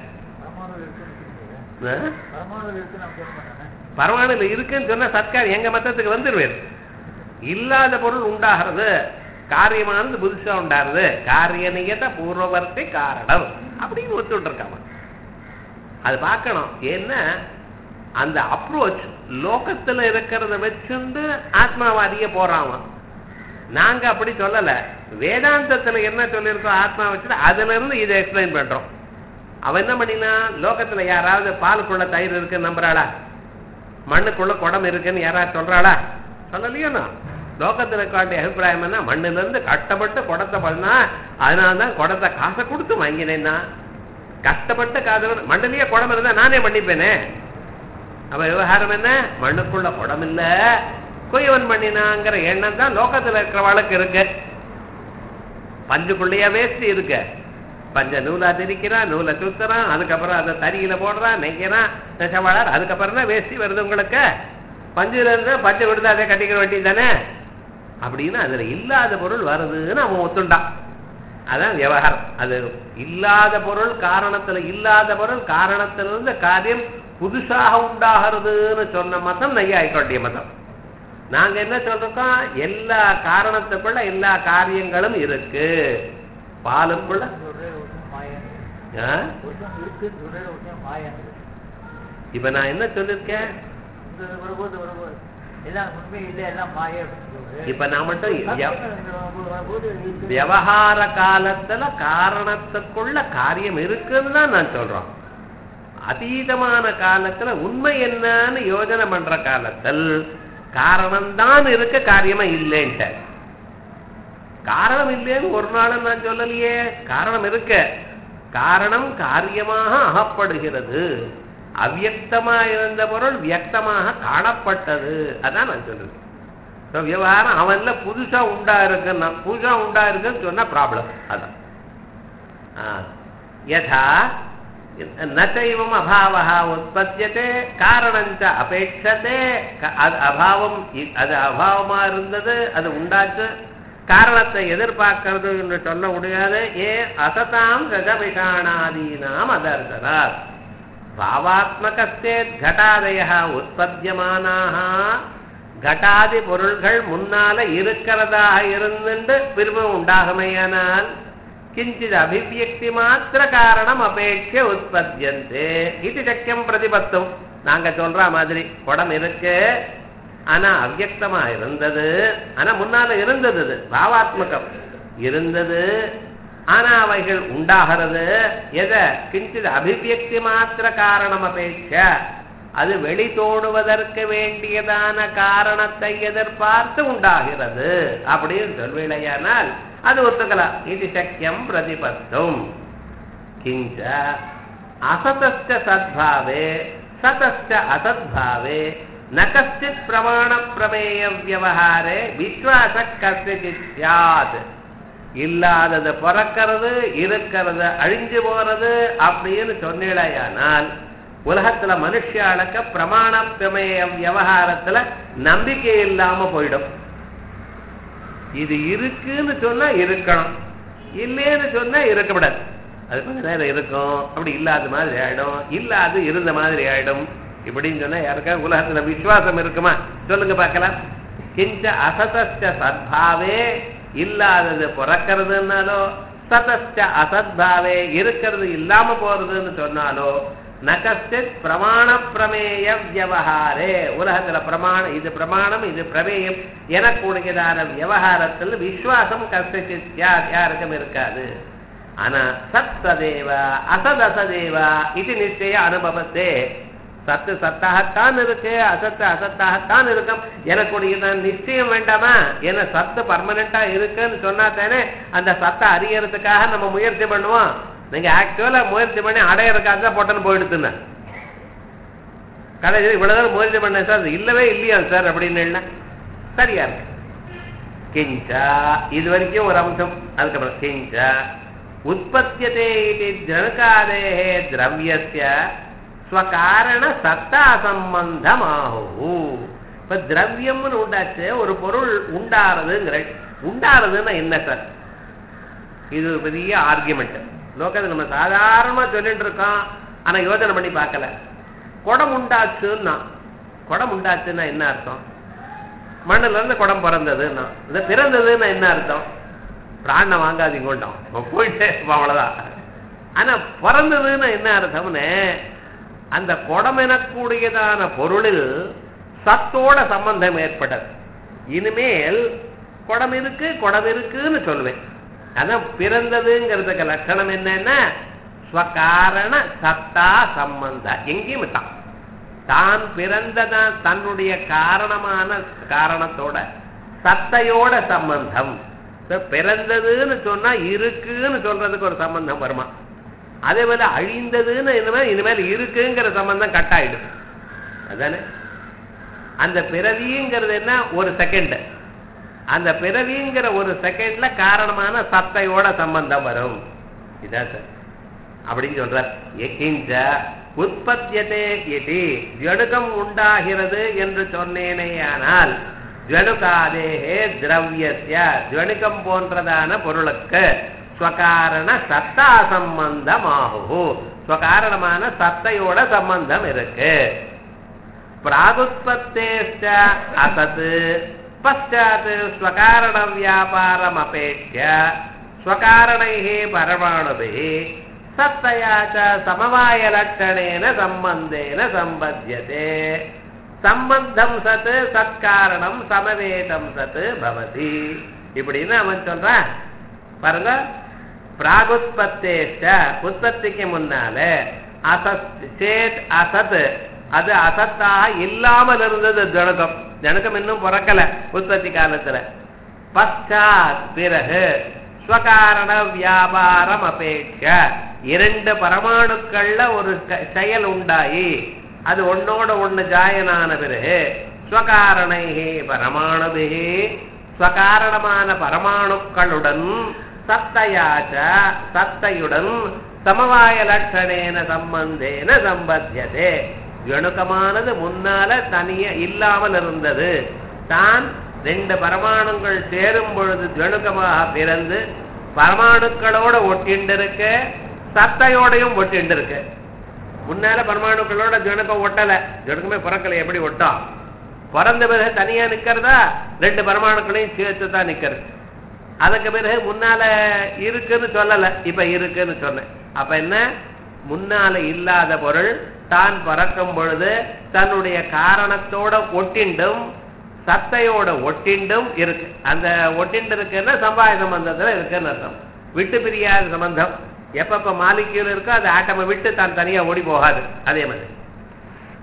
பரமாணுல இருக்குன்னு சொன்னா சத்காரி எங்க மத்தத்துக்கு வந்துருவேன். இல்லாத பொருள் உண்டாகிறது, காரியமானது புதுசா உண்டாருது, காரிய நியத பூர்வவர்த்தி காரணம் அப்படின்னு ஒத்துட்டு இருக்காம. அது பார்க்கணும். ஏன்னா அந்த அப்ரோச் லோகத்துல இருக்கிறத வச்சுண்டு ஆத்மாவாதிய போறான். நாங்க அப்படி சொல்லல. வேதாந்தத்துல என்ன சொல்லியிருக்கோம் ஆத்மா வச்சுட்டு அதுல இருந்து இதை எக்ஸ்பிளைன் பண்றோம். அவன் என்ன பண்ணினா, லோகத்துல யாராவது பாலுக்குள்ள தயிர் இருக்குன்னு நம்புறாளா? மண்ணுக்குள்ள குடம் இருக்குன்னு யாராவது சொல்றாளா? சொல்லலையோண்ணா. லோகத்துல காட்டிய அபிப்பிராயம் என்ன? மண்ணுல இருந்து கஷ்டப்பட்டு குடத்தை பண்ணா, அதனாலதான் குடத்தை காசை கொடுத்து வாங்கினேன்னா. கஷ்டப்பட்டு காசு மண்ணுலயே குடம் இருந்தா நானே பண்ணிப்பேனே. அவ விவகாரம் என்ன? மண்ணுக்குள்ள குடம் இல்ல, குயவன் பண்ணினாங்கிற எண்ணம் தான் லோகத்துல இருக்கிறவளுக்கு இருக்கு. பஞ்சுக்குள்ளேயே வேஸ்ட் இருக்கு. பஞ்ச நூலா திரிக்கிறான், நூலை சுத்துறான், அதுக்கப்புறம் அதை தறியில போடுறான், நெய்க்கிறான், நெசவாளர், அதுக்கப்புறம் தான் வேஸ்டி வருது உங்களுக்கு. பஞ்சுல இருந்து பஞ்சு விடுதா அதை கட்டிக்கிற வேண்டியது தானே அப்படின்னு அதுல இல்லாத பொருள் வருதுன்னு அவன் ஒத்துண்டான். அதான் விவகாரம். அது இல்லாத பொருள் காரணத்துல இல்லாத பொருள் காரணத்திலிருந்து காரியம் புதுசாக உண்டாகிறதுன்னு சொன்ன மதம் நையாயிக்கொண்டிய மதம். நாங்க என்ன சொல்றோம்? எல்லா காரணத்துக்குள்ள எல்லா காரியங்களும் இருக்கு. பாலுக்குள்ள இப்ப நான் என்ன சொல்லிருக்கேன்? இப்ப நான் மட்டும் விவகார காலத்துல காரணத்துக்குள்ள காரியம் இருக்குன்னு தான் நான் சொல்றோம். அதீதமான காலத்துல உண்மை என்னன்னு யோஜனை பண்ற காலத்தில் காரணம்தான் இருக்க, காரியமா இல்லைன்ட்ட. காரணம் இல்லைன்னு ஒரு நாளும் நான் சொல்லலையே. காரணம் இருக்க, காரணம் காரியமாக அகப்படுகிறது. அவ்யக்தமா இருந்த பொருள் வியக்தமாக காணப்பட்டது. அதான் நான் சொல்றேன். விவகாரம் அவன்ல புதுசா உண்டா இருக்குன்னா, புதுசா உண்டா இருக்குன்னு சொன்னா ப்ராப்ளம். அதான் யதா நச்சைவம் அபாவஹ உற்பத்தியதே காரணஞ்ச அபேட்சதே. அபாவம், அது அபாவமா இருந்தது, அது உண்டாச்சு. காரணத்தை எதிர்பார்க்கிறது என்று சொல்ல முடியாது. ஏன்? அசதாம் கஜவிஷாணாதீனாம் அதர்சனாத். பாவாத்மகஸ்தேத் கடாதய உற்பத்தியமானாக. கடாதி பொருள்கள் முன்னால இருக்கிறதாக இருந்துட்டு விரும்பம் உண்டாகுமையானால் கிஞ்சித் அபிவியக்தி மாத்திர காரணம் அபேட்ச உற்பத்தியந்தே இது சக்கியம் பிரதிபத்தும். நாங்க சொல்ற மாதிரி குடம் இருக்கு, ஆனா அவ்யக்தமா இருந்தது, ஆனா முன்னால இருந்தது, பாவாத்மகம் இருந்தது, ஆனா அவைகள் உண்டாகிறது. எதை? கிஞ்சித் அபிவியக்தி மாத்திர காரணம் அபேட்ச. அது வெளி தோணுவதற்கு வேண்டியதான காரணத்தை எதிர்பார்த்து உண்டாகிறது அப்படின்னு சொல்வேளையானால் அது ஒத்துக்கலாம். இது சக்கியம் பிரதிபத்தும். கிஞ்ச அசதஸ்ச சத்பாவே சதஸ்ச அசத்பாவே ந கஷ்டித் பிரமாண பிரமேய வியவஹாரே விஸ்வாச கஸ்யசித் ஸ்யாத். இல்லாதது பிறக்கிறது, இருக்கிறது அழிஞ்சு போறது அப்படின்னு சொன்னேயானால் உலகத்துல மனுஷாளுக்கு பிரமாண பிரமேய விவகாரத்துல நம்பிக்கை இல்லாம போயிடும். இது இருக்குன்னு சொன்னா இருக்கணும், இல்லைன்னு சொன்னா இருக்கக்கூடாது. அது கொஞ்ச நேரம் இருக்கும், அப்படி இல்லாத மாதிரி ஆயிடும், இல்லாது இருந்த மாதிரி ஆயிடும். இப்படின்னு சொன்னா யாருக்கா உலகத்துல விசுவாசம் இருக்குமா சொல்லுங்க பார்க்கலாம். கிஞ்ச அசதஸ்ச சத்பாவே இல்லாதது பிறக்கிறதுனாலோ சதஸ்ச அசத்பாவே இருக்கிறது இல்லாம போறதுன்னு சொன்னாலோ நகஸ்டித் பிரமாண பிரமேய வியவஹாரே உலகத்துல பிரமாணம் இது பிரமாணம் இது பிரமேயம் எனக்கூடியதான விவகாரத்தில் விஸ்வாசம் கஷ்டித் யாருக்கும் இருக்காது. ஆனா சத் சதேவா அசத் அசதேவா இது நிச்சய அனுபவத்தே. சத்து சத்தாகத்தான் இருக்கு, அசத்து அசத்தாகத்தான் இருக்கும் எனக்குடையதான் நிச்சயம் வேண்டாமா? ஏன்னா சத்து பர்மனண்டா இருக்குன்னு சொன்னா தானே அந்த சத்தை அறியறதுக்காக நம்ம முயற்சி பண்ணுவோம். நீங்க ஆக்சுவலா முயற்சி பண்ணி அடையறதுக்காக தான் போட்டன்னு போயிடுத்துங்க. கடைசியில் இவ்வளவுதான் முயற்சி பண்ண சார், இல்லவே இல்லையா சார் அப்படின்னு சரியா இருக்கு. கிஞ்சா இது வரைக்கும் ஒரு அம்சம். அதுக்கப்புறம் கிஞ்சா உற்பத்தியதே இது ஜனகாதேஹே திரவியஸ்ய ஸ்வகாரண சத்தா சம்பந்தமாகு. இப்ப திரவியம்னு உண்டாச்சு, ஒரு பொருள் உண்டாறதுங்கிற உண்டாறதுன்னா என்ன சார்? இது ஒரு பெரிய ஆர்கியூமெண்ட். லோகத்தை நம்ம சாதாரணமா சொல்லிட்டு இருக்கோம், ஆனா யோசனை பண்ணி பார்க்கல. குடம் உண்டாச்சுன்னா குடம் உண்டாச்சுன்னா என்ன அர்த்தம்? மண்ணுல இருந்து குடம் பிறந்ததுன்னா, இந்த பிறந்ததுன்னா என்ன அர்த்தம்? பிராணனை வாங்காதீங்க கொண்டோம் போயிட்டே அவ்வளவுதான். ஆனா பிறந்ததுன்னா என்ன அர்த்தம்னு அந்த குடம் எனக்கூடியதான பொருளில் சத்தோட சம்பந்தம் ஏற்பட்டது. இனிமேல் குடம் இருக்கு குடம் இருக்குன்னு சொல்லுவேன். அதான் பிறந்ததுங்கிறதுக்கு லட்சணம் என்னன்னா ஸ்வகாரண சத்தா சம்பந்தம். எங்கேயும் தான் பிறந்ததான் தன்னுடைய காரணமான காரணத்தோட சத்தையோட சம்பந்தம். பிறந்ததுன்னு சொன்னா இருக்குன்னு சொல்றதுக்கு ஒரு சம்பந்தம் வருமா? அதே போல அழிந்ததுன்னு இனிமேல் இருக்குங்கிற சம்பந்தம் கட்டாயிடும். அதானே அந்த பிறவிங்கிறது என்ன? ஒரு செகண்ட். அந்த பிறவிங்கிற ஒரு செகண்ட்ல காரணமான சத்தையோட சம்பந்தம் வரும். இதான் சார் அப்படின்னு சொல்றார். உற்பத்தியதே இது ஜடுகம் உண்டாகிறது என்று சொன்னேனேயானால் ஜடுகாதேஹே திரவியஸ்ய ஜடுகம் போன்றதான பொருளுக்கு ஸ்வகாரண சத்தா சம்பந்தமாகு. ஸ்வகாரணமான சத்தையோட சம்பந்தம் இருக்கு. பிராகுத்பத்தேஷ்ச அசத் பச்சாத் ஸ்வகாரண வியாபாரம் அபேட்ச ஸ்வகாரணைஹி பரமாணுபிஹி சத்தயா ச சமவாய லட்சணேன சம்பந்தேன சம்பத்யதே. சம்பந்தம் சத் சத்காரணம் சமவேதம் சத் பவதி. இப்படின்னு அவன் சொல்றான் பாருங்க. பிராகுத்பத்தேஷ்ச உற்பத்திக்கு முன்னால அசத் சேத் அசத் அது அசத்தாக இல்லாமல் இருந்தது ஜனகம். ஜனகம் இன்னும் பிறக்கல உற்பத்தி காலத்துல. பச்சாத் பிறகு ஸ்வகாரண வியாபாரம் அபேட்ச இரண்டு பரமாணுக்கள்ல ஒரு செயல் உண்டாயி அது ஒன்னோட ஒண்ணு ஜாயனான பிறகு ஸ்வகாரணைஹி பரமாணுபிஹி ஸ்வகாரணமான பரமாணுக்களுடன் சத்தயாச்ச சத்தையுடன் சமவாய லட்சணேன சம்பந்தேன சம்பத்தியதே. ஜணுக்கமானது முன்னால தனிய இல்லாமல் இருந்தது. தான் ரெண்டு பரமாணுக்கள் சேரும் பொழுது ஜணுக்கமாக பிறந்து பரமாணுக்களோட ஒட்டிண்டிருக்கு, சத்தையோடையும் ஒட்டிண்டிருக்கு. முன்னால பரமாணுக்களோட ஜணுக்கம் ஒட்டல, ஜணுக்கமே பிறக்கல. எப்படி ஒட்டும்? பிறந்த பிறகு தனியா நிக்கிறதா? ரெண்டு பரமாணுக்களையும் சேர்த்து தான் நிக்கிறது. அதுக்கு பிறகு முன்னால இருக்குன்னு சொல்லல, இப்ப இருக்குன்னு சொன்னேன். அப்ப என்ன? முன்னால இல்லாத பொருள் தான் பறக்கும் பொழுது தன்னுடைய காரணத்தோட ஒட்டிண்டும் சத்தையோட ஒட்டிண்டும் இருக்கு. அந்த ஒட்டிண்டு இருக்குன்னா சம்பாய சம்பந்தத்துல இருக்குன்னு அர்த்தம். விட்டு பிரியாத சம்பந்தம். எப்பப்ப மாலிக்யூல் இருக்கோ அது ஆட்டமை விட்டு தான் தனியா ஓடி போகாது. அதே மாதிரி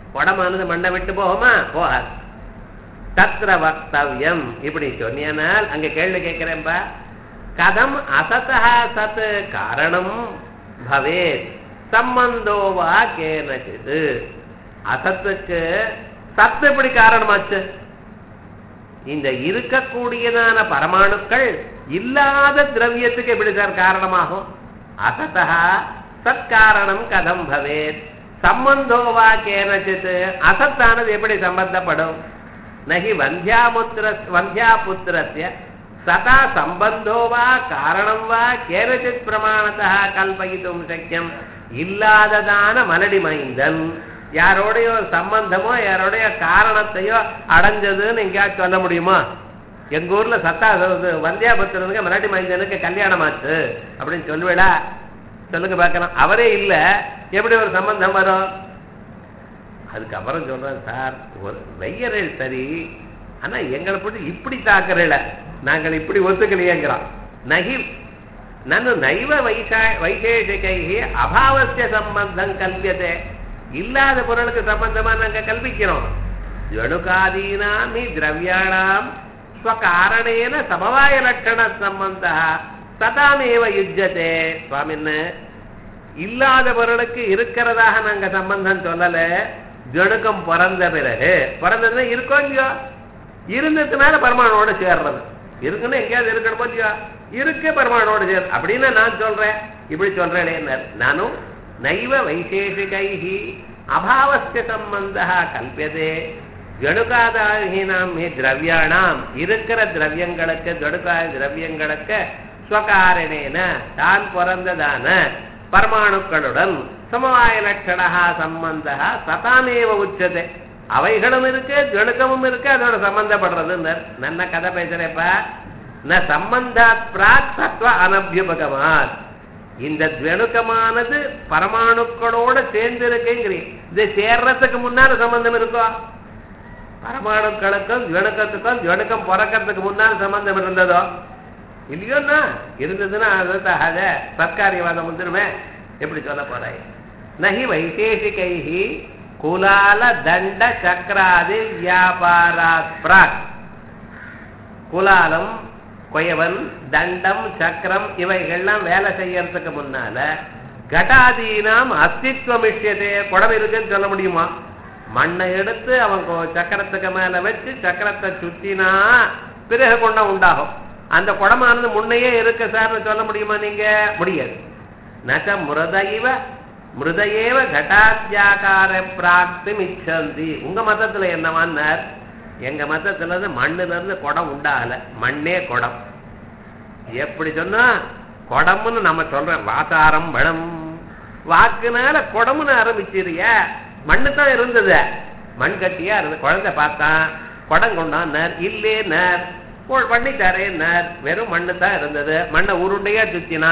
குடமானது மண்ணை விட்டு போகுமா? போகாது. தத்ர வக்தவ்யம் இப்படி சொன்னியனால் அங்க கேள்வி கேட்கிறேன்பா, கதம் அசதா சத் காரணம் பவேத் சம்பந்தோவா கேனச்சிது. அசத்துக்கு சத்து எப்படி காரணமாச்சு? இந்த இருக்கக்கூடியதான பரமாணுக்கள் இல்லாத திரவியத்துக்கு எப்படி சார் காரணமாகும்? அசதா சத்காரணம் கதம் பவேத் சம்பந்தோவா கேனச்சித். அசத்தானது எப்படி சம்பந்தப்படும்? நகி வந்தியாபுத்திரஸ்ய சதா சம்பந்தோ வா காரணம் வா கேனச்சித் பிரமாணத்தா கல்பயித்தும் சக்கியம். இல்லாததான மலடி மைந்தன் யாரோடைய சம்பந்தமோ யாரோடைய காரணத்தையோ அடைஞ்சதுன்னு எங்கேயாச்சும் சொல்ல முடியுமா? எங்க ஊர்ல சத்தா வந்தியாபுத்திரனுக்கு மலடி மைந்தனுக்கு கல்யாணம் ஆச்சு அப்படின்னு சொல்லுவேடா? சொல்லுங்க பார்க்கலாம். அவரே இல்ல, எப்படி ஒரு சம்பந்தம் வரும்? அதுக்கப்புறம் சொல்றேன், சார் ஒரு வெய்யரேல் சரி, ஆனா எங்களை போட்டு இப்படி தாக்குறேல, நாங்கள் இப்படி ஒத்துக்கலையேங்கிறான். நகி நன்னு நைவ வைசேஷிகை அபாவசிய சம்பந்தம் கல்வியதே. இல்லாத பொருளுக்கு சம்பந்தமா நாங்க கல்விக்கிறோம். ஜணுகாதீனாம் ஹி திரவியாணாம் ஸ்வகாரணேன சமவாய லட்சண சம்பந்தா சதாமேவ யுஜ்யதே. சுவாமின்னு இல்லாத பொருளுக்கு இருக்கிறதாக நாங்க சம்பந்தம் சொல்லல. ஜணுக்கம் பிறந்த பிறகு பிறந்ததுன்னா இருக்கோ இல்லையோ, இருந்ததுனால பரமானோட சேர்றது. இருக்குன்னு எங்கேயாவது இருக்கணும் இல்லையோ, இருக்க பரமானோட சேர் அப்படின்னு நான் சொல்றேன். இப்படி சொல்றேன் நானும் நைவ வைசேஷிகை அபாவஸ்ய சம்பந்தா கல்பியதே ஜணுகாதாஹீனாம் ஹி திரவியாணாம். இருக்கிற திரவியங்களுக்கு ஜணுகாத திரவியங்களுக்கு ஸ்வகாரணேன தான் பிறந்ததான பரமாணுக்களுடன் சமவாய லட்சணா சம்பந்தா சதாமேவ உச்சதே. அவைகளும் இருக்கு, ஜணுக்கமும் இருக்கு, அதோட சம்பந்தப்படுறது. நல்ல கதை பேசுறேப்பா. ந சம்பந்தாத் பிராக் சத்வ அனபியுபகமாத். இந்த ஜணுக்கமானது பரமாணுக்களோட சேர்ந்து இருக்குங்கிறீங்க. இது சேர்றதுக்கு முன்னால சம்பந்தம் இருக்கோ? பரமாணுக்களுக்கும் ஜணுக்கத்துக்கும் ஜணுக்கம் பிறக்கிறதுக்கு முன்னால் சம்பந்தம் இருந்ததோ இல்லையோன்னா? இருந்ததுன்னா அத சத்காரியவாதம் வந்துருமே. எப்படி சொல்ல போறாய்? நகி வைசேஷிகை குலால தண்ட சக்கராதி வியாபாராத் பிராக். குலாலம், கொயவன், தண்டம், சக்கரம் இவைகள்லாம் வேலை செய்யறதுக்கு முன்னால கடாதீனாம் அஸ்தித்வமிஷ்யதே. குடம் இருக்குன்னு சொல்ல முடியுமா? மண்ணை எடுத்து அவன் சக்கரத்துக்கு மேல வச்சு சக்கரத்தை சுத்தினா பிறகு கொண்டம் உண்டாகும். அந்த குடமானது முன்னையே இருக்க சார்னு சொல்ல முடியுமா? நீங்க முடியாது. நச்ச மிருதையேவ கட்டாத்யாகார பிராப்தி மிச்சந்தி. உங்க மதத்துல என்னவான்னார்? எங்க மதத்துல இருந்து மண்ணுல இருந்து குடம் உண்டாகல, மண்ணே குடம். எப்படி சொன்னா குடம்னு நம்ம சொல்றோம். வாசாரம் படம் வாக்குனால குடம்னு ஆரம்பிச்சிருய. மண்ணு தான் இருந்தது, மண் கட்டியா இருந்தது. குழந்தை பார்த்தான், குடம் கொண்டான்னார். இல்லேன்னார், பண்ணி தரேன்னார். வெறும் மண்ணு தான் இருந்தது. மண்ணை உருண்டையா சுத்தினா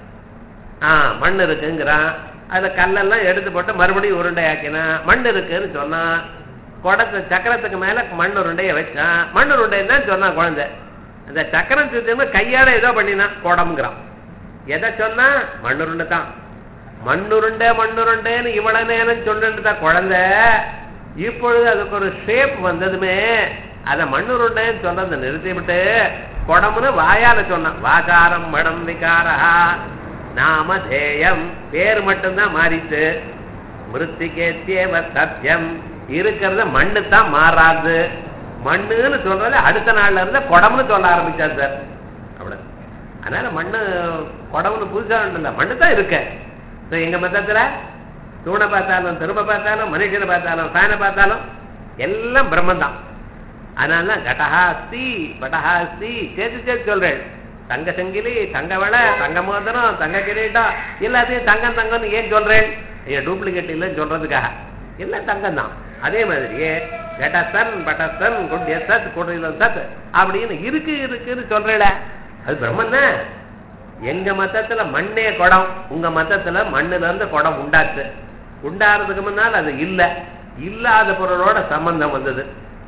மண் இருக்குங்கிறான். அதுல கல்லெல்லாம் எடுத்து போட்டு மறுபடியும் உருண்டையாக்கினா மண் இருக்குன்னு சொன்னான். குடத்தை சக்கரத்துக்கு மேல மண் உருண்டைய வச்சான். மண் உருண்டைன்னு சொன்னான் குழந்தை. அந்த சக்கரம் சுத்தி கையால ஏதோ பண்ணினா குடம்ங்கிறான். எதை சொன்னா? மண்ணுருண்டை தான். மண்ணுருண்டை மண்ணுருண்டைன்னு இவ்வளவு நேரம் சொல்லிட்டு தான் குழந்தை. இப்பொழுது அதுக்கு ஒரு ஷேப் வந்ததுமே அத மண்ணுருண்டைன்னு சொல்றத நிறுத்திவிட்டு குடம்னு வாயால சொன்னான். வாகாரம் மடம் விகாரா நாமதேயம். பேர் மட்டும்தான் மாறிச்சு. மிருத்திகேத்தியேவ சத்தியம். இருக்கிறத மண்ணு தான் மாறாது. மண்ணுன்னு சொல்றது அடுத்த நாள்ல இருந்து குடம்னு சொல்ல ஆரம்பிச்சார் சார். அப்படி அதனால மண்ணு குடம்னு புதுசா இல்ல, மண்ணு தான் இருக்கு. எங்க மதத்துல தூணை பார்த்தாலும் திரும்ப பார்த்தாலும் மனுஷனை பார்த்தாலும் ஃபேனை பார்த்தாலும் எல்லாம் பிரம்மன் தான். அதனால கடஹா அஸ்தி படஹா அஸ்தி சேர்த்து சேர்த்து சொல்றேன். தங்க சங்கிலி, தங்க வளை, தங்க மோதிரம், தங்க கிரீட்டம் எல்லாத்தையும் தங்கம் தங்கம்னு ஏன் சொல்றேன்? டூப்ளிகேட் இல்லைன்னு சொல்றதுக்காக. எல்லாம் தங்கம் தான். அதே மாதிரியே கடசன் பட்டசன் குண்டிய சத் குடியிலும் சத் அப்படின்னு இருக்கு இருக்குன்னு சொல்றேல, அது பிரம்மன் தான். எங்க மதத்துல மண்ணே குடம், உங்க மதத்துல மண்ணுல இருந்து குடம் உண்டாச்சு. உண்டாறதுக்கு முன்னால் அது இல்ல, இல்லாத பொருளோட சம்பந்தம் வந்தது.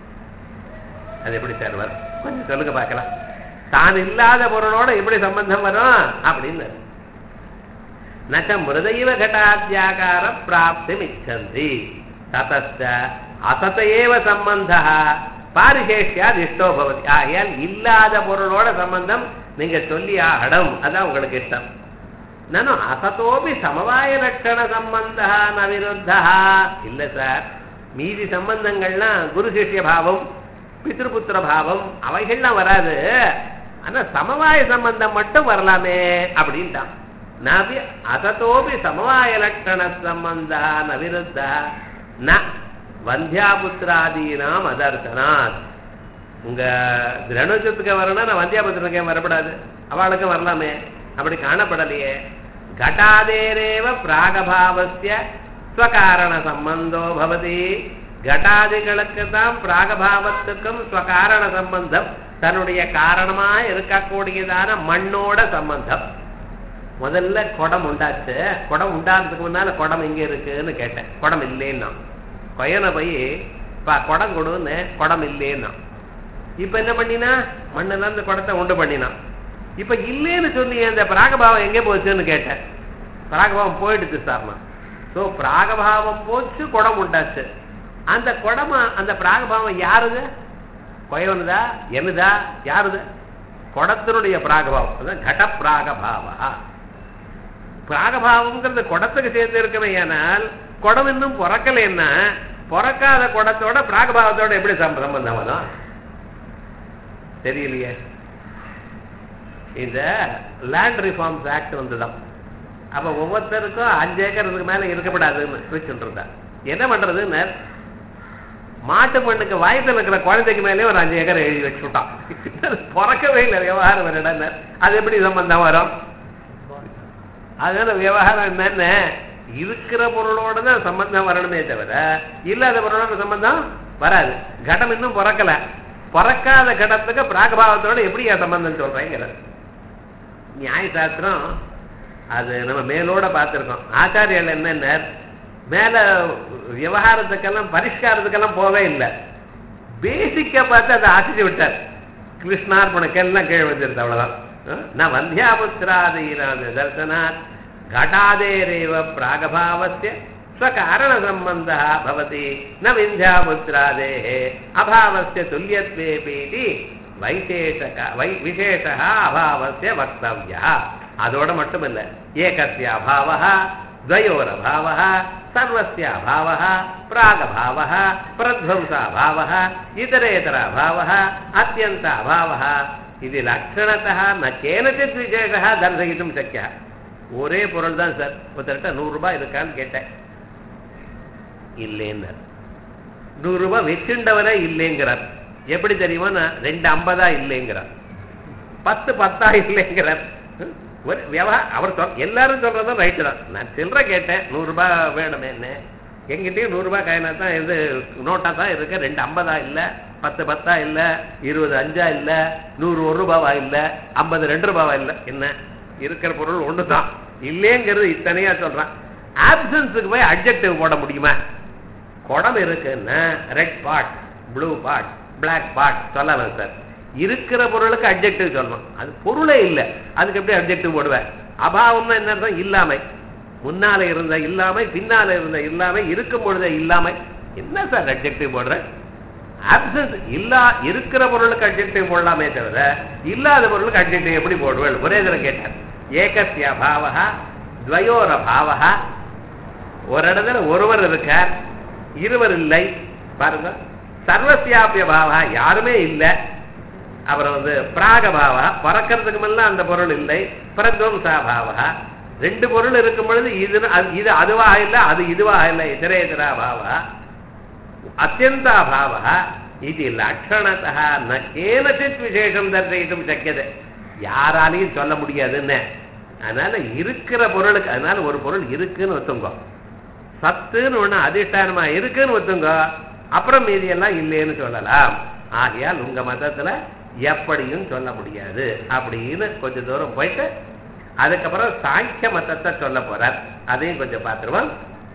அது எப்படி சார் வரும்? கொஞ்சம் சொல்லுங்க பார்க்கலாம். தான் இல்லாத பொருளோட எப்படி சம்பந்தம் வரும் அப்படின்னு. நச்ச மிருதைவ கட்டாத்யாகார பிராப்தி மிச்சந்தி. ததச்ச அசத ஏவ சம்பந்தா பாரிசேஷ்யாத் இஷ்டோ பவதி. ஆகையால் இல்லாத பொருளோட சம்பந்தம் நீங்க சொல்லி ஆகணும், அதான் உங்களுக்கு இஷ்டம். நானும் அசத்தோபி சமவாய லட்சண சம்பந்தா ந விருத்தா. இல்ல சார், மீதி சம்பந்தங்கள்லாம் குரு சிஷ்ய பாவம் பித்ருபுத்திர பாவம் அவைகள்லாம் வராது, ஆனா சமவாய சம்பந்தம் மட்டும் வரலாமே அப்படின்ட்டான். நபி அசத்தோபி சமவாய லட்சண சம்பந்தா ந விருத்தா ந வந்தியாபுத்திராதீனாம் அதர்சனாத். உங்க திரணத்துக்கு வரணும்னா நான் வந்தியாபுத்திரனுக்கே வரப்படாது, அவளுக்கும் வரலாமே, அப்படி காணப்படலையே. घटादेरेव प्रागभावस्य स्वकारण संबंधो भवति. घटादिகளுக்கு தான் பிராகபாவத்துக்கும் ஸ்வகாரண சம்பந்தம், தன்னுடைய காரணமா இருக்கக்கூடியதான மண்ணோட சம்பந்தம். முதல்ல குடம் உண்டாச்சு, குடம் உண்டாகிறதுக்கு முன்னால குடம் எங்க இருக்குன்னு கேட்டேன், குடம் இல்லைன்னா. பையனை போய் குடம் கொடுன்னு, குடம் இல்லைன்னா. இப்ப என்ன பண்ணினா, மண்ணுல இந்த குடத்தை உண்டு பண்ணினான். இப்ப இல்லேன்னு சொல்லி அந்த பிராகபாவம் எங்கே போச்சுன்னு கேட்டேன். பிராகபாவம் போயிடுச்சு சார்மா. ஸோ பிராகபாவம் போச்சு, குடம் உண்டாச்சு. அந்த குடமா அந்த பிராகபாவம் யாருது? கொயவனுதா என்னதா யாருது? குடத்தினுடைய பிராகபாவம், அதான் கட பிராகபாவா. பிராகபாவம்ங்கிறது குடத்துக்கு சேர்ந்து இருக்கணும். ஏனால் குடம் இன்னும் பிறக்கலைன்னா பிறக்காத குடத்தோட பிராகபாவத்தோட எப்படி சம்பந்தம் வரும் தெரியலையே. இந்த லேண்ட் ரிஃபார்ம்ஸ் ஆக்ட் வந்துதான். அப்ப ஒவ்வொருத்தருக்கும் 5 ஏக்கருக்கு மேல இருக்கப்படாதுன்னு வச்சுருந்தா என்ன பண்றதுன்னு, மாட்டு மண்ணுக்கு வயசுல இருக்கிற குழந்தைக்கு மேலே ஒரு 5 ஏக்கர் எழுதி வச்சுட்டான். பிறக்கவே இல்லை விவகாரம் இடம். அது எப்படி சம்பந்தம் வரும்? அதனால விவகாரம் என்னன்னு, இருக்கிற பொருளோட தான் சம்பந்தம் வரணுமே தவிர இல்லாத பொருளோட சம்பந்தம் வராது. கடம் இன்னும் பிறக்கல, பிறக்காத கடத்துக்கு பிராகபாவத்தோட எப்படி சம்பந்தம் சொல்றேங்கிறது நியாயசாஸ்திரம். அது நம்ம மேலோட பார்த்திருக்கோம். ஆச்சாரியர்கள் என்னென்ன மேல விவகாரத்துக்கெல்லாம் பரிஷ்காரத்துக்கெல்லாம் போவே இல்லை, பேசிக்கா பார்த்து அதை ஆசிச்சு விட்டார். கிருஷ்ணார்பணக்கெல்லாம் கீழே வச்சிருந்த அவ்வளவுதான். நான் வந்தியாபுத்திராதீனான தர்சனாத் घटादेरेव प्रागभावस्य स्वकारण संबंधः भवति न विन्ध्यापुत्रादेः अभावस्य तुल्यत्वेपीति विशेषः अभावस्य वक्तव्यः. அதோட மட்டுமல்ல, ஏகஸ்ய அபாவः द्वयोरभावः सर्वस्य अभावः प्रागभावः प्रध्वंसाभावः इतरेतर अभावः अत्यन्त अभावः इति लक्षणतः न केनचित् विशेषः दर्शयितुं शक्यः. ஒரே பொருள் தான் சார். ஒருத்தர்கிட்ட 100 ரூபாய் இருக்கான்னு கேட்டேன், இல்லைன்னு. 100 ரூபாய் வச்சுண்டவரே இல்லைங்கிறார். எப்படி தெரியுமா? 250 இல்லைங்கிறார், 10 இல்லைங்கிறார். ஒரு விவகாரம் அவர் எல்லாரும் சொல்றதும் ரைட்டு தான். நான் சில்லற கேட்டேன், 100 ரூபாய் வேணுமே என்ன, எங்கிட்டையும் 100 ரூபாய் காயினா தான் இது நோட்டா தான் இருக்கு. 250 இல்லை, 10 இல்லை, 20 5 இல்லை, 100 1 ரூபாவா இல்லை, 50 2 ரூபாவா இல்லை. என்ன இருக்கிற பொருள் ஒண்ணுதான், இல்லைங்கிறது இத்தனையா சொல்றான். ஆப்சன்ஸுக்கு போய் அட்ஜெக்டிவ் போட முடியுமா? குடம் இருக்குன்னா red pot, blue pot, black pot சொல்லலாம் சார். இருக்கிற பொருளுக்கு அட்ஜெக்டிவ் சொல்லணும். அது பொருளே இல்லை, அதுக்கு எப்படி அட்ஜெக்டிவ் போடுவேன்? அபாவம்னா என்ன அர்த்தம்? இல்லாமை. முன்னால இருந்த இல்லாமை, பின்னால இருந்த இல்லாமை, இருக்கும் பொழுதே இல்லாமை. என்ன சார் அட்ஜெக்டிவ் போடுற? ஆப்சன்ஸ் இல்லா இருக்கிற பொருளுக்கு அட்ஜெக்டிவ் போடலாமே தவிர இல்லாத பொருளுக்கு அட்ஜெக்டிவ் எப்படி போடுவேன்? ஒரே தடவை கேட்டார். ஏகஸ்ய அபாவः द्वयोर அபாவः. ஒரு இடத்துல ஒருவர் இருக்கார், இருவர் இல்லை. பாருங்க, சர்வஸ்யாபிய பாவः யாருமே இல்லை. அப்புறம் பிராகபாவா, பறக்கிறதுக்கு மேல அந்த பொருள் இல்லை. பிரத்வம்சாபாவः 2 பொருள் இருக்கும் பொழுது இது அதுவா இல்லை, அது இதுவா இல்லை. இதரேதரா பாவः அத்தியந்தாபாவः இது லட்சணத்தः ந கேனசித் விசேஷம் தர்சயித்தும் சக்கியதே. யாராலையும் சொல்ல முடியாதுன்னு. அதனால இருக்கிற பொருளுக்கு, அதனால ஒரு பொருள் இருக்குன்னு ஒத்துங்கோ, சத்துன்னு ஒண்ணு அதிஷ்டானமா இருக்குன்னு ஒத்துங்கோ, அப்புறம் மீதி எல்லாம் இல்லைன்னு சொல்லலாம். ஆகையால் உங்க மதத்துல எப்படியும் சொல்ல முடியாது அப்படின்னு கொஞ்சம் தூரம் போயிட்டு அதுக்கப்புறம் சாங்கிய மதத்தை சொல்ல போறார். அதையும் கொஞ்சம் பார்த்துருவோம்.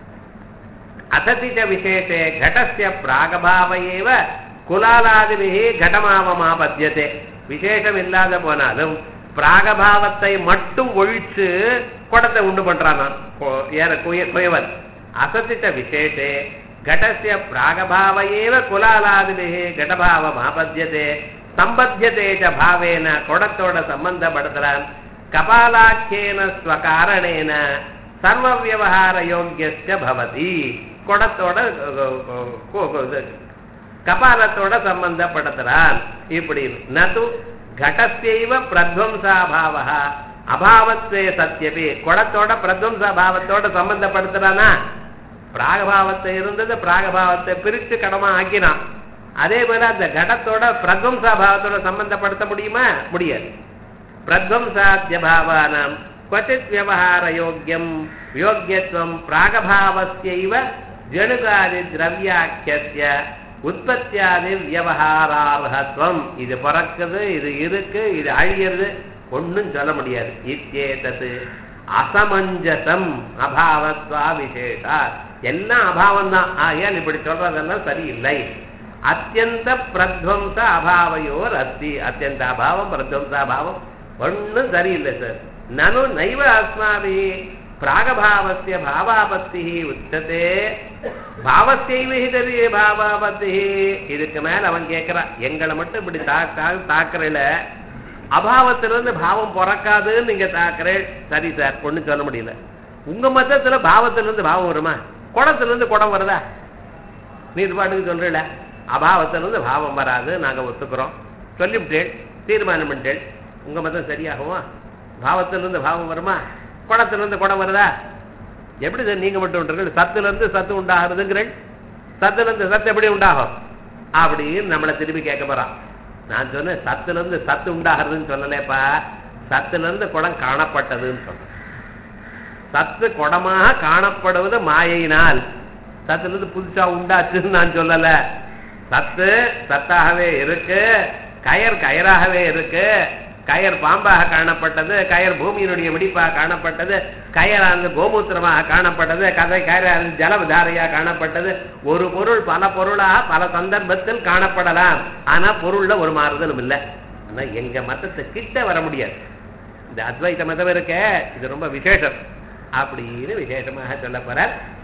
அசதிச்ச விசேஷே கடஸ்ய பிராகபாவையேவ குலாலாதிபிஹி கடமாவமாபத்யதே. விசேஷம் இல்லாத போனாலும் பிராகபாவத்தை மட்டும் ஒழிச்சு குடத்தை உண்டு பண்றான் குயவன். அசதிச்ச விசேஷே घटस्य प्रागभाव एव कुलालादिभिः घटभावम् आपद्यते संबध्यते च भावेन कोडत्तोड सम्बन्धपडुत्तरान् कपालाख्येन स्वकारणेन सर्वव्यवहारयोग्यश्च भवति कोडत्तोड कपालத்தோட சம்பந்தப்படுத்துறான் இப்படி நது घटस्यैव प्रध्वंसाभावः अभावत्वे सत्यपि कोडத்தோட प्रध्वंसाभावத்தோட சம்பந்தப்படுத்துறானா பிராகபாவத்தை இருந்தது பிராகபாவத்தை பிரித்து கடமா ஆக்கினான் அதே போல அந்த घटத்தோட प्रध्वंसाभावத்தோட சம்பந்தப்படுத்த முடியுமா முடியாது प्रध्वंसाद्य भावानां क्वचित् व्यवहार योग्यं योग्यत्वं प्रागभावस्यैव जणुकादि द्रव्याख्यस्य उत्पत्त्यादि व्यवहारार्हत्वம் இது பறக்குது இது இருக்கு இது அழியிறது ஒண்ணும் சொல்ல முடியாது இத்யேதத் அசமஞ்சசம் அபாவத்வா விசேஷா எல்லாம் அபாவம் தான் ஏன் இப்படி சொல்றதெல்லாம் சரியில்லை அத்யந்த பிரத்வம்ச அபாவயோர் அஸ்தி அத்யந்த அபாவம் பிரத்வம்ச அபாவம் ஒண்ணும் சரியில்லை சார் நனு நைவ அஸ்மாபி प्रागभावस्य भावापत्तिः उच्यते भावस्यैव हि तर्हि भावापत्तिः இதுக்கு மேல அவன் கேக்குறான் எங்களை மட்டும் இப்படி தாக்குறல அபாவத்திலிருந்து பாவம் பிறக்காதுன்னு நீங்க தாக்குறே சரி சார் ஒண்ணும் சொல்ல முடியல உங்க மதத்துல பாவத்திலிருந்து பாவம் வருமா குடத்திலிருந்து குடம் வருதா நீர் பாட்டுக்கு சொல்றீல அபாவத்திலிருந்து பாவம் வராது நாங்க ஒத்துக்கிறோம் சொல்லிவிட்டேன் தீர்மானம் பண்ணிட்டேன் உங்க மதம் சரியாகுமா பாவத்திலிருந்து பாவம் வருமா குடத்திலிருந்து குடம் வருதா எப்படி சார் நீங்க மட்டும் விட்டுருங்கள் சத்துல இருந்து சத்து உண்டாகிறதுங்கிறேன் சத்துல இருந்து சத்து எப்படி உண்டாகும் அப்படின்னு நம்மளை திரும்பி கேட்க போறான் நான் சொன்னேன் சத்துல இருந்து சத்து உண்டாகிறதுன்னு சொல்லலேப்பா சத்துல இருந்து குடம் காணப்பட்டதுன்னு சொன்னேன் சத்து குடமாக காணப்படுவது மாயையினால் சத்துல இருந்து புதுசா உண்டாச்சுன்னு நான் சொல்லல சத்து சத்தாகவே இருக்கு கயர் கயராகவே இருக்கு கயர் பாம்பாக காணப்பட்டது கயர் பூமியினுடைய வெடிப்பாக காணப்பட்டது கயரானது கோமூத்திரமாக காணப்பட்டது கயரானது ஜலதாரையாக காணப்பட்டது ஒரு பொருள் பல பொருளாக பல சந்தர்ப்பத்தில் காணப்படலாம் ஆனா பொருள்ல ஒரு மாறுதலும் இல்லை ஆனா எங்க மதத்தை கிட்ட வர முடியாது இந்த அத்வைத மதம் இருக்க இது ரொம்ப விசேஷம் அப்படின்னு விசேஷமாக சொல்ல போறார்